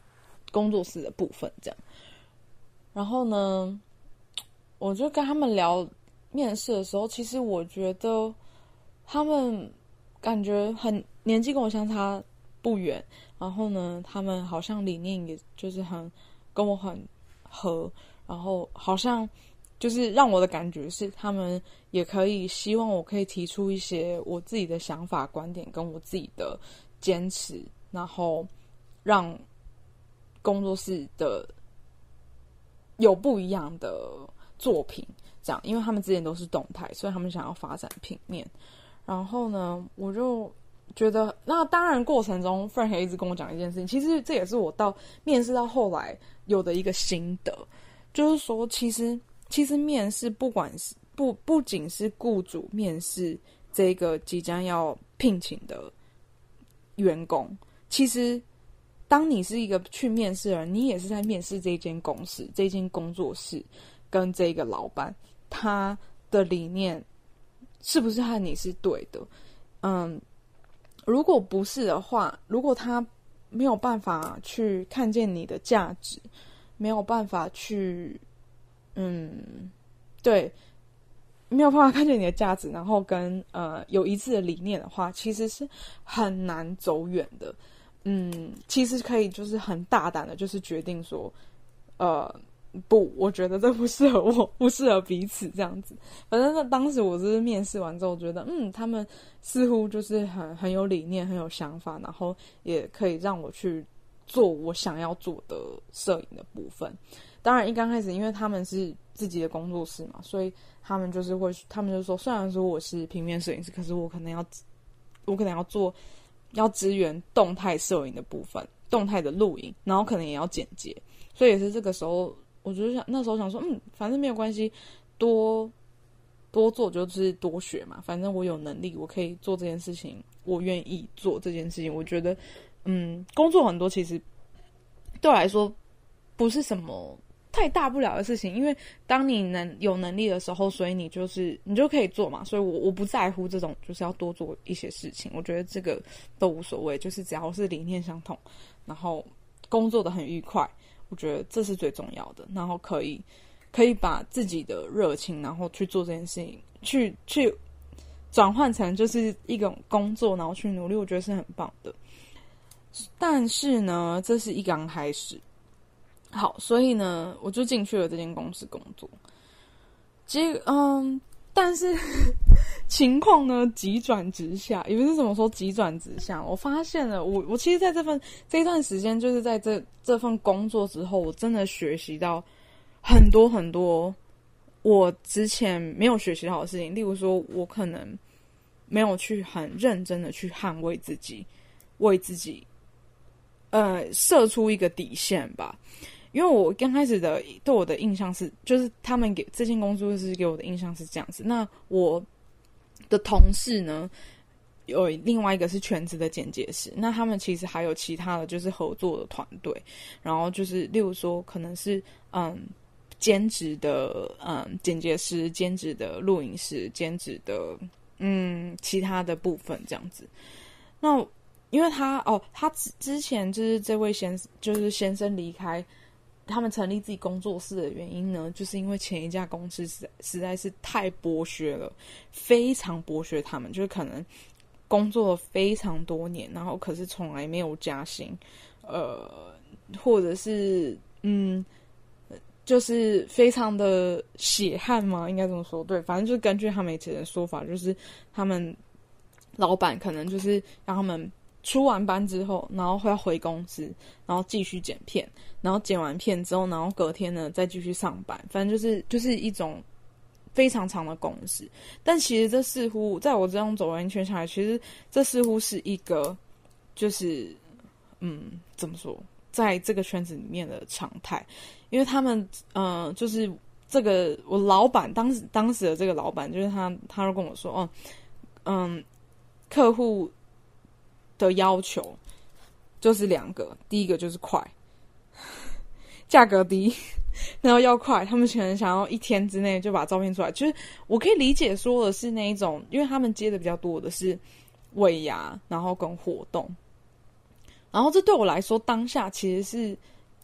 工作室的部分这样。然后呢，我就跟他们聊面试的时候，其实我觉得他们感觉很年纪跟我相差不远，然后呢，他们好像理念也就是很跟我很合，然后好像就是让我的感觉是，他们也可以希望我可以提出一些我自己的想法、观点跟我自己的坚持，然后让工作室的有不一样的作品，这样，因为他们之前都是动态，所以他们想要发展平面。然后呢，我就觉得，那当然过程中 Frank 也一直跟我讲一件事情，其实这也是我到面试到后来有的一个心得，就是说，其实其实面试不管是不不仅是雇主面试这个即将要聘请的员工，其实当你是一个去面试的人，你也是在面试这间公司、这间工作室跟这个老板，他的理念是不是和你是对的？嗯，如果不是的话，如果他没有办法去看见你的价值，没有办法去，嗯，对，没有办法看见你的价值，然后跟呃有一致的理念的话，其实是很难走远的。嗯，其实可以就是很大胆的，就是决定说，呃，不，我觉得这不适合我，不适合彼此这样子。反正那当时我就是面试完之后，觉得嗯，他们似乎就是很很有理念，很有想法，然后也可以让我去做我想要做的摄影的部分。当然，一刚开始，因为他们是自己的工作室嘛，所以他们就是会，他们就说，虽然说我是平面摄影师，可是我可能要，我可能要做。要支援动态摄影的部分，动态的录影，然后可能也要剪接，所以也是这个时候，我就想那时候想说，嗯，反正没有关系，多多做就是多学嘛，反正我有能力，我可以做这件事情，我愿意做这件事情。我觉得，嗯，工作很多其实对我来说不是什么太大不了的事情，因为当你能有能力的时候，所以你就是你就可以做嘛。所以我我不在乎这种就是要多做一些事情，我觉得这个都无所谓，就是只要是理念相同，然后工作的很愉快，我觉得这是最重要的。然后可以可以把自己的热情，然后去做这件事情，去去转换成就是一种工作，然后去努力，我觉得是很棒的。但是呢，这是一刚开始。好，所以呢，我就进去了这间公司工作。结嗯，但是情况呢急转直下，也不是怎么说急转直下。我发现了，我我其实在这份这一段时间，就是在这这份工作之后，我真的学习到很多很多我之前没有学习到的事情。例如说，我可能没有去很认真的去捍卫自己，为自己呃设出一个底线吧。因为我刚开始的对我的印象是，就是他们给这间公司是给我的印象是这样子。那我的同事呢，有另外一个是全职的剪接师，那他们其实还有其他的就是合作的团队，然后就是例如说可能是嗯兼职的嗯剪接师、兼职的录影师、兼职的嗯其他的部分这样子。那因为他哦，他之前就是这位先就是先生离开。他们成立自己工作室的原因呢，就是因为前一家公司实在实在是太剥削了，非常剥削他们，就是可能工作了非常多年，然后可是从来没有加薪，呃，或者是嗯，就是非常的血汗嘛，应该这么说，对，反正就是根据他们以前的说法，就是他们老板可能就是让他们。出完班之后，然后会要回公司，然后继续剪片，然后剪完片之后，然后隔天呢再继续上班，反正就是就是一种非常长的工时。但其实这似乎在我这样走完一圈下来，其实这似乎是一个就是嗯怎么说，在这个圈子里面的常态，因为他们呃就是这个我老板当时当时的这个老板就是他，他就跟我说哦嗯客户。的要求就是两个，第一个就是快，价格低，然后要快。他们可能想要一天之内就把照片出来，就是我可以理解说的是那一种，因为他们接的比较多的是尾牙，然后跟活动，然后这对我来说当下其实是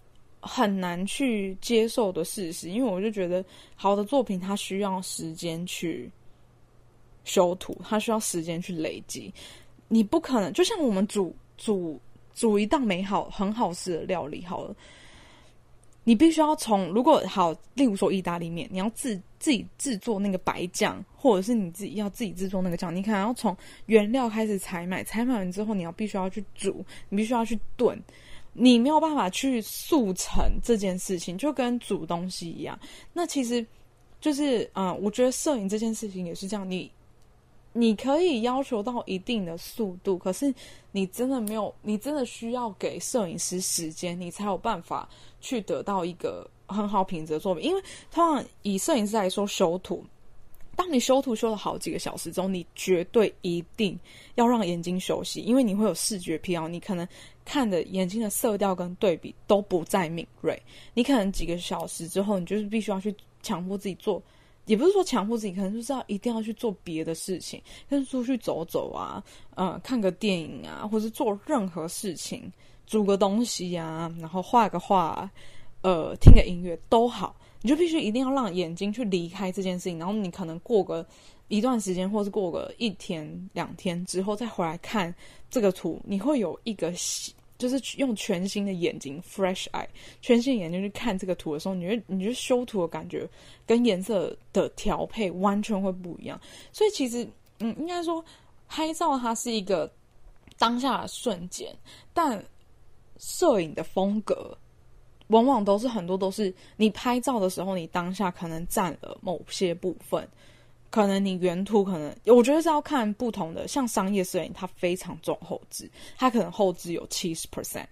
很难去接受的事实，因为我就觉得好的作品它需要时间去修图，它需要时间去累积。你不可能就像我们煮煮煮一道美好很好吃的料理好了，你必须要从如果好，例如说意大利面，你要自自己制作那个白酱，或者是你自己要自己制作那个酱，你可能要从原料开始采买，采买完之后，你要必须要去煮，你必须要去炖，你没有办法去速成这件事情，就跟煮东西一样。那其实就是嗯、呃，我觉得摄影这件事情也是这样，你你可以要求到一定的速度，可是你真的没有，你真的需要给摄影师时间，你才有办法去得到一个很好品质的作品。因为通常以摄影师来说，修图，当你修图修了好几个小时之后，你绝对一定要让眼睛休息，因为你会有视觉疲劳，你可能看的眼睛的色调跟对比都不再敏锐，你可能几个小时之后，你就是必须要去强迫自己做，也不是说强迫自己，可能就是要一定要去做别的事情，跟出去走走啊，呃，看个电影啊，或是做任何事情，煮个东西啊，然后画个画，呃，听个音乐都好，你就必须一定要让眼睛去离开这件事情，然后你可能过个一段时间，或是过个一天两天之后再回来看这个图，你会有一个就是用全新的眼睛 fresh eye 全新的眼睛去看这个图的时候，你觉得你觉得修图的感觉跟颜色的调配完全会不一样。所以其实嗯，应该说拍照它是一个当下的瞬间，但摄影的风格往往都是很多都是你拍照的时候，你当下可能占了某些部分，可能你原图可能我觉得是要看不同的，像商业摄影它非常重后置，它可能后置有 百分之七十。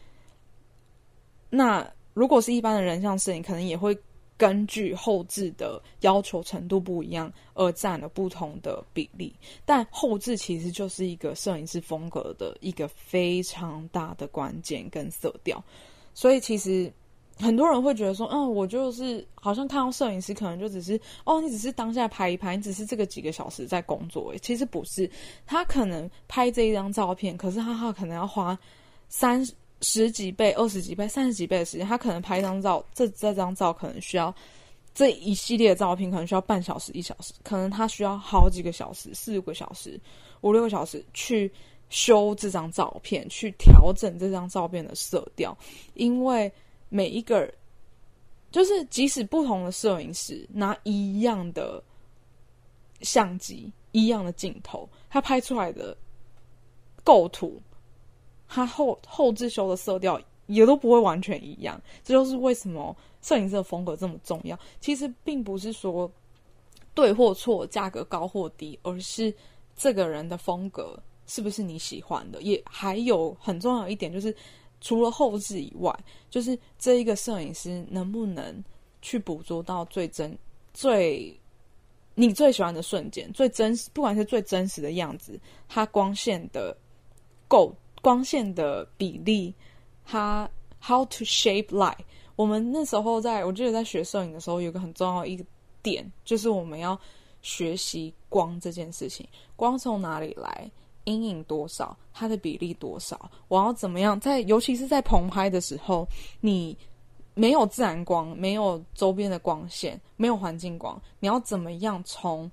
那如果是一般的人像摄影，可能也会根据后置的要求程度不一样而占了不同的比例，但后置其实就是一个摄影师风格的一个非常大的关键跟色调。所以其实很多人会觉得说，嗯，我就是好像看到摄影师可能就只是哦，你只是当下拍一拍，你只是这个几个小时在工作，其实不是，他可能拍这一张照片，可是他他可能要花三十几倍、二十几倍、三十几倍的时间，他可能拍一张照，这这张照可能需要这一系列的照片可能需要半小时、一小时，可能他需要好几个小时、四五个小时、五六个小时去修这张照片，去调整这张照片的色调，因为每一个人就是即使不同的摄影师拿一样的相机一样的镜头，他拍出来的构图他后后置修的色调也都不会完全一样。这就是为什么摄影师的风格这么重要。其实并不是说对或错，价格高或低，而是这个人的风格是不是你喜欢的。也还有很重要一点，就是除了后置以外，就是这一个摄影师能不能去捕捉到最真最你最喜欢的瞬间，最真实，不管是最真实的样子，它光线的构光线的比例，它 how to shape light。 我们那时候在我记得在学摄影的时候，有一个很重要的一个点，就是我们要学习光这件事情，光从哪里来，阴影多少，它的比例多少，我要怎么样在尤其是在棚拍的时候，你没有自然光，没有周边的光线，没有环境光，你要怎么样从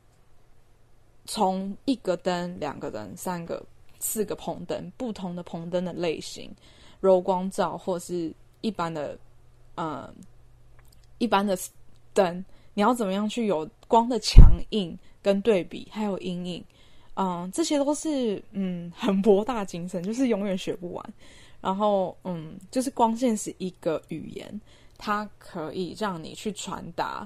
从一个灯、两个灯、三个、四个棚灯，不同的棚灯的类型，柔光照或是一般的呃一般的灯，你要怎么样去有光的强硬跟对比，还有阴影，嗯，这些都是嗯很博大精深，就是永远学不完。然后嗯，就是光线是一个语言，它可以让你去传达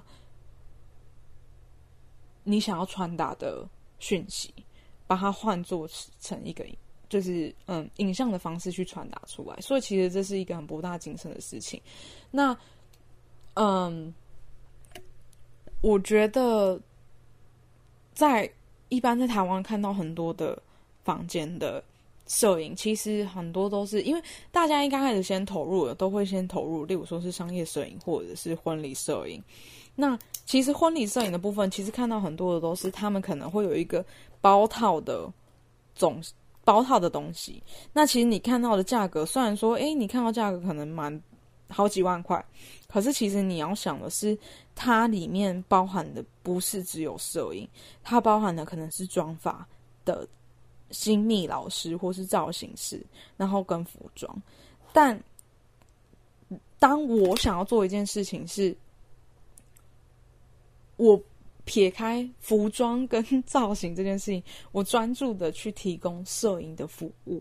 你想要传达的讯息，把它换作成一个就是嗯影像的方式去传达出来。所以其实这是一个很博大精深的事情。那嗯，我觉得在一般在台湾看到很多的坊间的摄影，其实很多都是因为大家一刚开始先投入的都会先投入，例如说是商业摄影或者是婚礼摄影。那其实婚礼摄影的部分，其实看到很多的都是他们可能会有一个包套的总包套的东西。那其实你看到的价格，虽然说，哎，你看到价格可能蛮好几万块。可是其实你要想的是，它里面包含的不是只有摄影，它包含的可能是妆发的新秘老师或是造型师，然后跟服装。但当我想要做一件事情是，我撇开服装跟造型这件事情，我专注的去提供摄影的服务。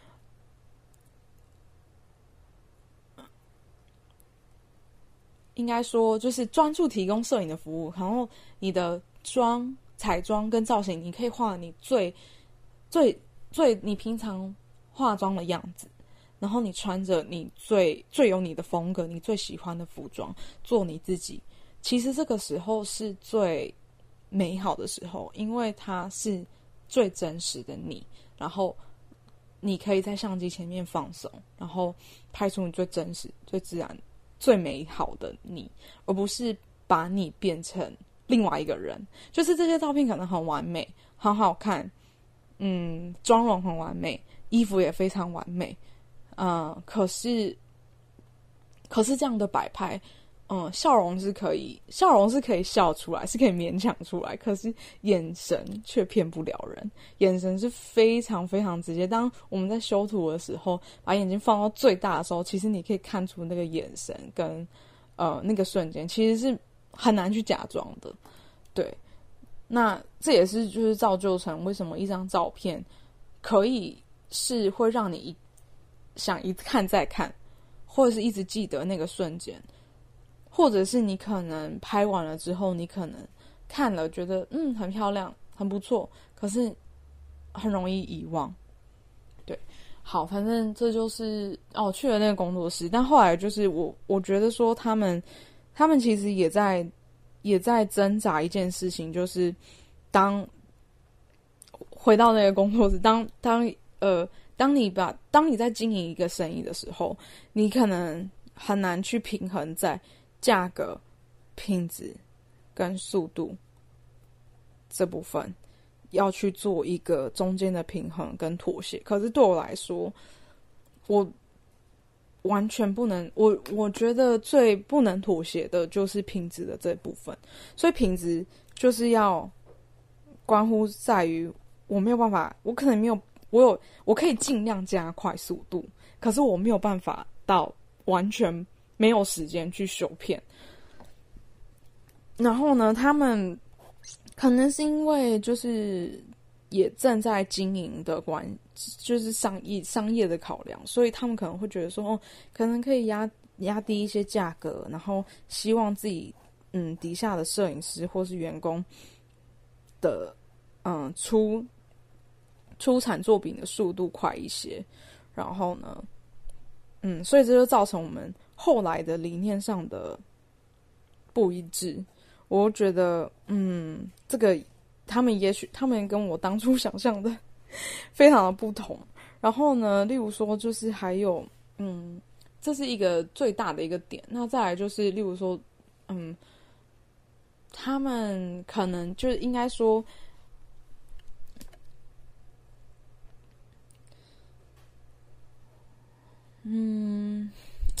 应该说就是专注提供摄影的服务，然后你的妆、彩妆跟造型，你可以画你最最最你平常化妆的样子，然后你穿着你最最有你的风格、你最喜欢的服装，做你自己。其实这个时候是最美好的时候，因为它是最真实的你，然后你可以在相机前面放松，然后拍出你最真实、最自然、最美好的你，而不是把你变成另外一个人。就是这些照片可能很完美，很好看，嗯，妆容很完美，衣服也非常完美，嗯，可是，可是这样的摆拍，嗯，笑容是可以，笑容是可以笑出来，是可以勉强出来，可是眼神却骗不了人。眼神是非常非常直接。当我们在修图的时候，把眼睛放到最大的时候，其实你可以看出那个眼神跟呃那个瞬间，其实是很难去假装的。对，那这也是就是造就成为什么一张照片可以是会让你一想一看再看，或者是一直记得那个瞬间。或者是你可能拍完了之后，你可能看了觉得嗯很漂亮很不错，可是很容易遗忘。对，好，反正这就是哦去了那个工作室，但后来就是我我觉得说他们他们其实也在也在挣扎一件事情，就是当回到那个工作室，当当呃当你把当你在经营一个生意的时候，你可能很难去平衡在价格、品质跟速度这部分要去做一个中间的平衡跟妥协。可是对我来说，我完全不能，我我觉得最不能妥协的就是品质的这部分。所以品质就是要关乎在于我没有办法，我可能没有，我有我可以尽量加快速度，可是我没有办法到完全没有时间去修片。然后呢，他们可能是因为就是也正在经营的关，就是商业商业的考量，所以他们可能会觉得说，哦，可能可以压压低一些价格，然后希望自己嗯底下的摄影师或是员工的嗯出出产作品的速度快一些。然后呢，嗯，所以这就造成我们后来的理念上的不一致。我觉得，嗯，这个他们也许他们跟我当初想象的非常的不同。然后呢，例如说，就是还有，嗯，这是一个最大的一个点。那再来就是，例如说，嗯，他们可能就是应该说，嗯，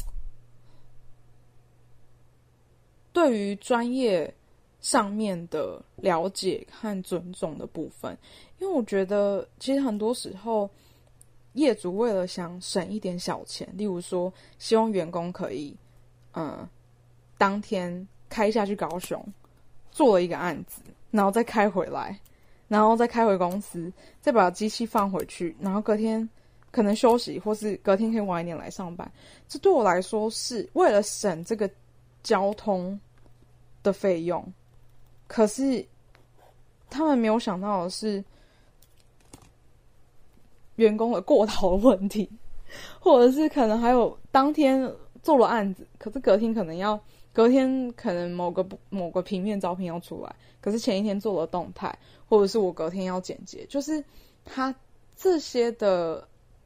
对于专业上面的了解和尊重的部分，因为我觉得其实很多时候业主为了想省一点小钱，例如说希望员工可以嗯当天开下去高雄做了一个案子，然后再开回来，然后再开回公司，再把机器放回去，然后隔天可能休息，或是隔天可以晚一点来上班。这对我来说是为了省这个交通的费用，可是他们没有想到的是员工的过劳的问题，或者是可能还有当天做了案子，可是隔天可能要隔天可能某个某个平面照片要出来，可是前一天做了动态，或者是我隔天要剪接，就是他这些的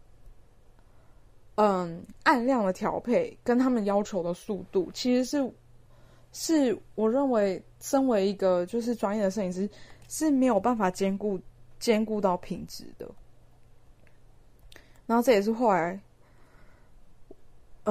嗯按量的调配跟他们要求的速度，其实是是我认为身为一个就是专业的摄影师是没有办法兼顾兼顾到品质的。然后这也是后来嗯、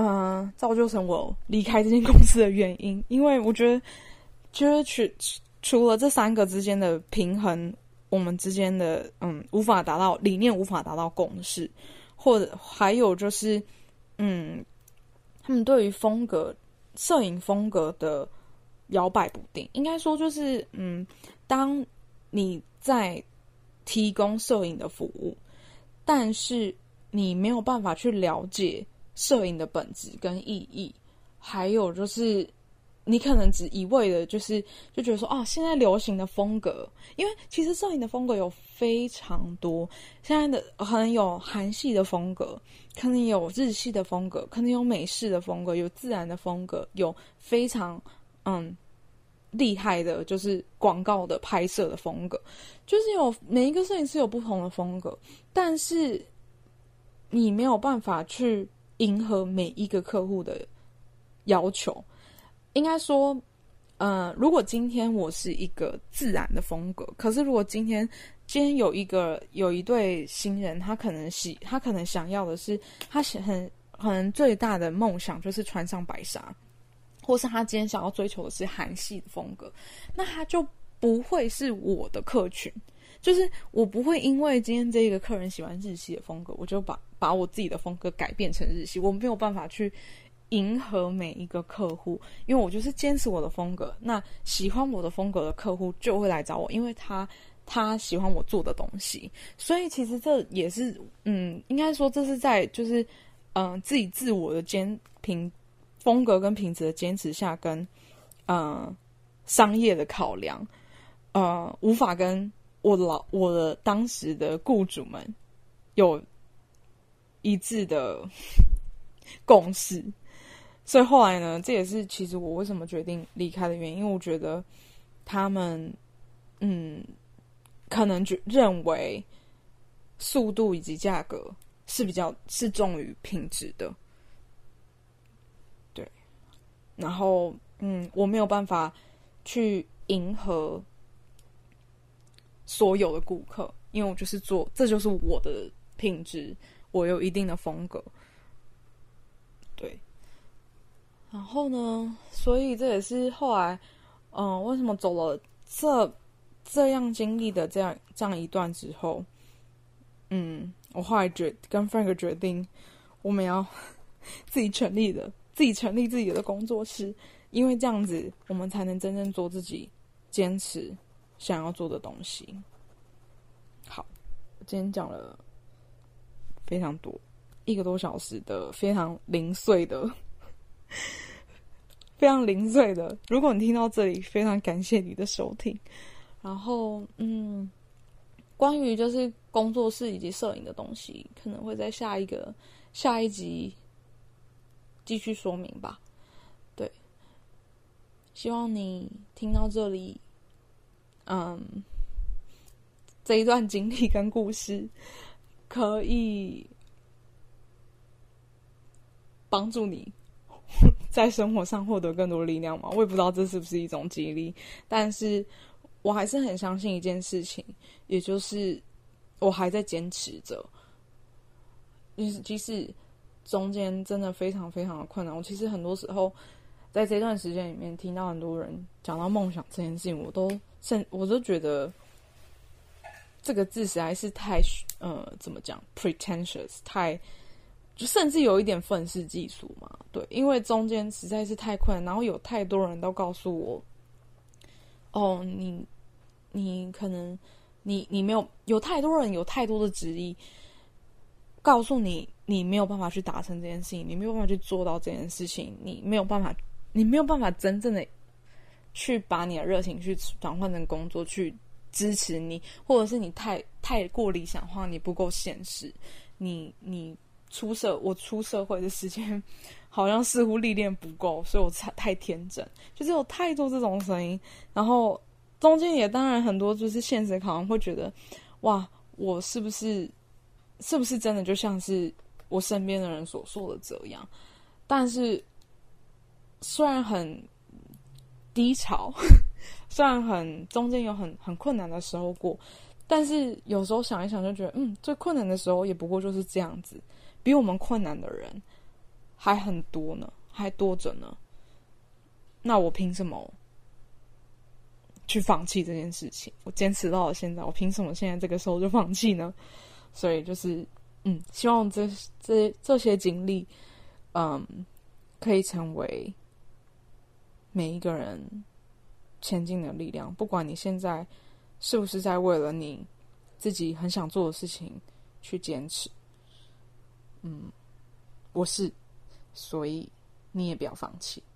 呃造就成我离开这间公司的原因，因为我觉得觉得除除了这三个之间的平衡，我们之间的嗯无法达到理念无法达到共识，或者还有就是嗯他们对于风格摄影风格的摇摆不定，应该说就是嗯当你在提供摄影的服务，但是你没有办法去了解摄影的本质跟意义，还有就是你可能只一味的就是就觉得说啊，现在流行的风格，因为其实摄影的风格有非常多，现在的可能有韩系的风格，可能有日系的风格，可能有美式的风格，有自然的风格，有非常嗯厉害的就是广告的拍摄的风格，就是有每一个摄影师有不同的风格，但是你没有办法去迎合每一个客户的要求。应该说呃，如果今天我是一个自然的风格，可是如果今天今天有一个有一对新人，他可能喜他可能想要的是他很可能最大的梦想就是穿上白纱，或是他今天想要追求的是韩系的风格，那他就不会是我的客群。就是我不会因为今天这个客人喜欢日系的风格，我就把把我自己的风格改变成日系，我没有办法去迎合每一个客户，因为我就是坚持我的风格，那喜欢我的风格的客户就会来找我，因为他他喜欢我做的东西。所以其实这也是嗯应该说这是在就是嗯、呃、自己自我的坚品风格跟品质的坚持下，跟呃商业的考量，呃无法跟我老我的当时的雇主们有一致的共识。所以后来呢，这也是其实我为什么决定离开的原因，因为我觉得他们嗯可能觉认为速度以及价格是比较是重于品质的。对，然后嗯我没有办法去迎合所有的顾客，因为我就是做这就是我的品质，我有一定的风格。对，然后呢，所以这也是后来嗯为什么走了这这样经历的这样这样一段之后，嗯我后来决跟 Frank 决定我们要自己成立的自己成立自己的工作室，因为这样子我们才能真正做自己坚持想要做的东西。好，我今天讲了非常多，一个多小时的非常零碎的非常零碎的，如果你听到这里，非常感谢你的收听。然后嗯关于就是工作室以及摄影的东西，可能会在下一个下一集继续说明吧。对，希望你听到这里嗯这一段经历跟故事可以帮助你在生活上获得更多力量嘛。我也不知道这是不是一种激励，但是我还是很相信一件事情，也就是我还在坚持着，即使中间真的非常非常的困难。我其实很多时候在这段时间里面听到很多人讲到梦想这件事情，我都甚我都觉得这个字实在是太呃怎么讲 pretentious， 太就甚至有一点愤世嫉俗嘛。对，因为中间实在是太困难，然后有太多人都告诉我，哦，你你可能你你没有有太多人有太多的质疑，告诉你你没有办法去达成这件事情，你没有办法去做到这件事情，你没有办法你没有办法真正的去把你的热情去转换成工作去支持你，或者是你太太过理想化，你不够现实，你你出社我出社会的时间好像似乎历练不够，所以我才太天真，就是有太多这种声音。然后中间也当然很多就是现实考量会觉得，哇，我是不是是不是真的就像是我身边的人所说的这样？但是虽然很低潮，虽然很中间有很很困难的时候过，但是有时候想一想就觉得，嗯，最困难的时候也不过就是这样子，比我们困难的人还很多呢，还多着呢。那我凭什么去放弃这件事情？我坚持到了现在，我凭什么现在这个时候就放弃呢？所以就是，嗯，希望这这这些经历，嗯，可以成为每一个人前进的力量。不管你现在是不是在为了你自己很想做的事情去坚持，嗯，我是，所以你也不要放弃。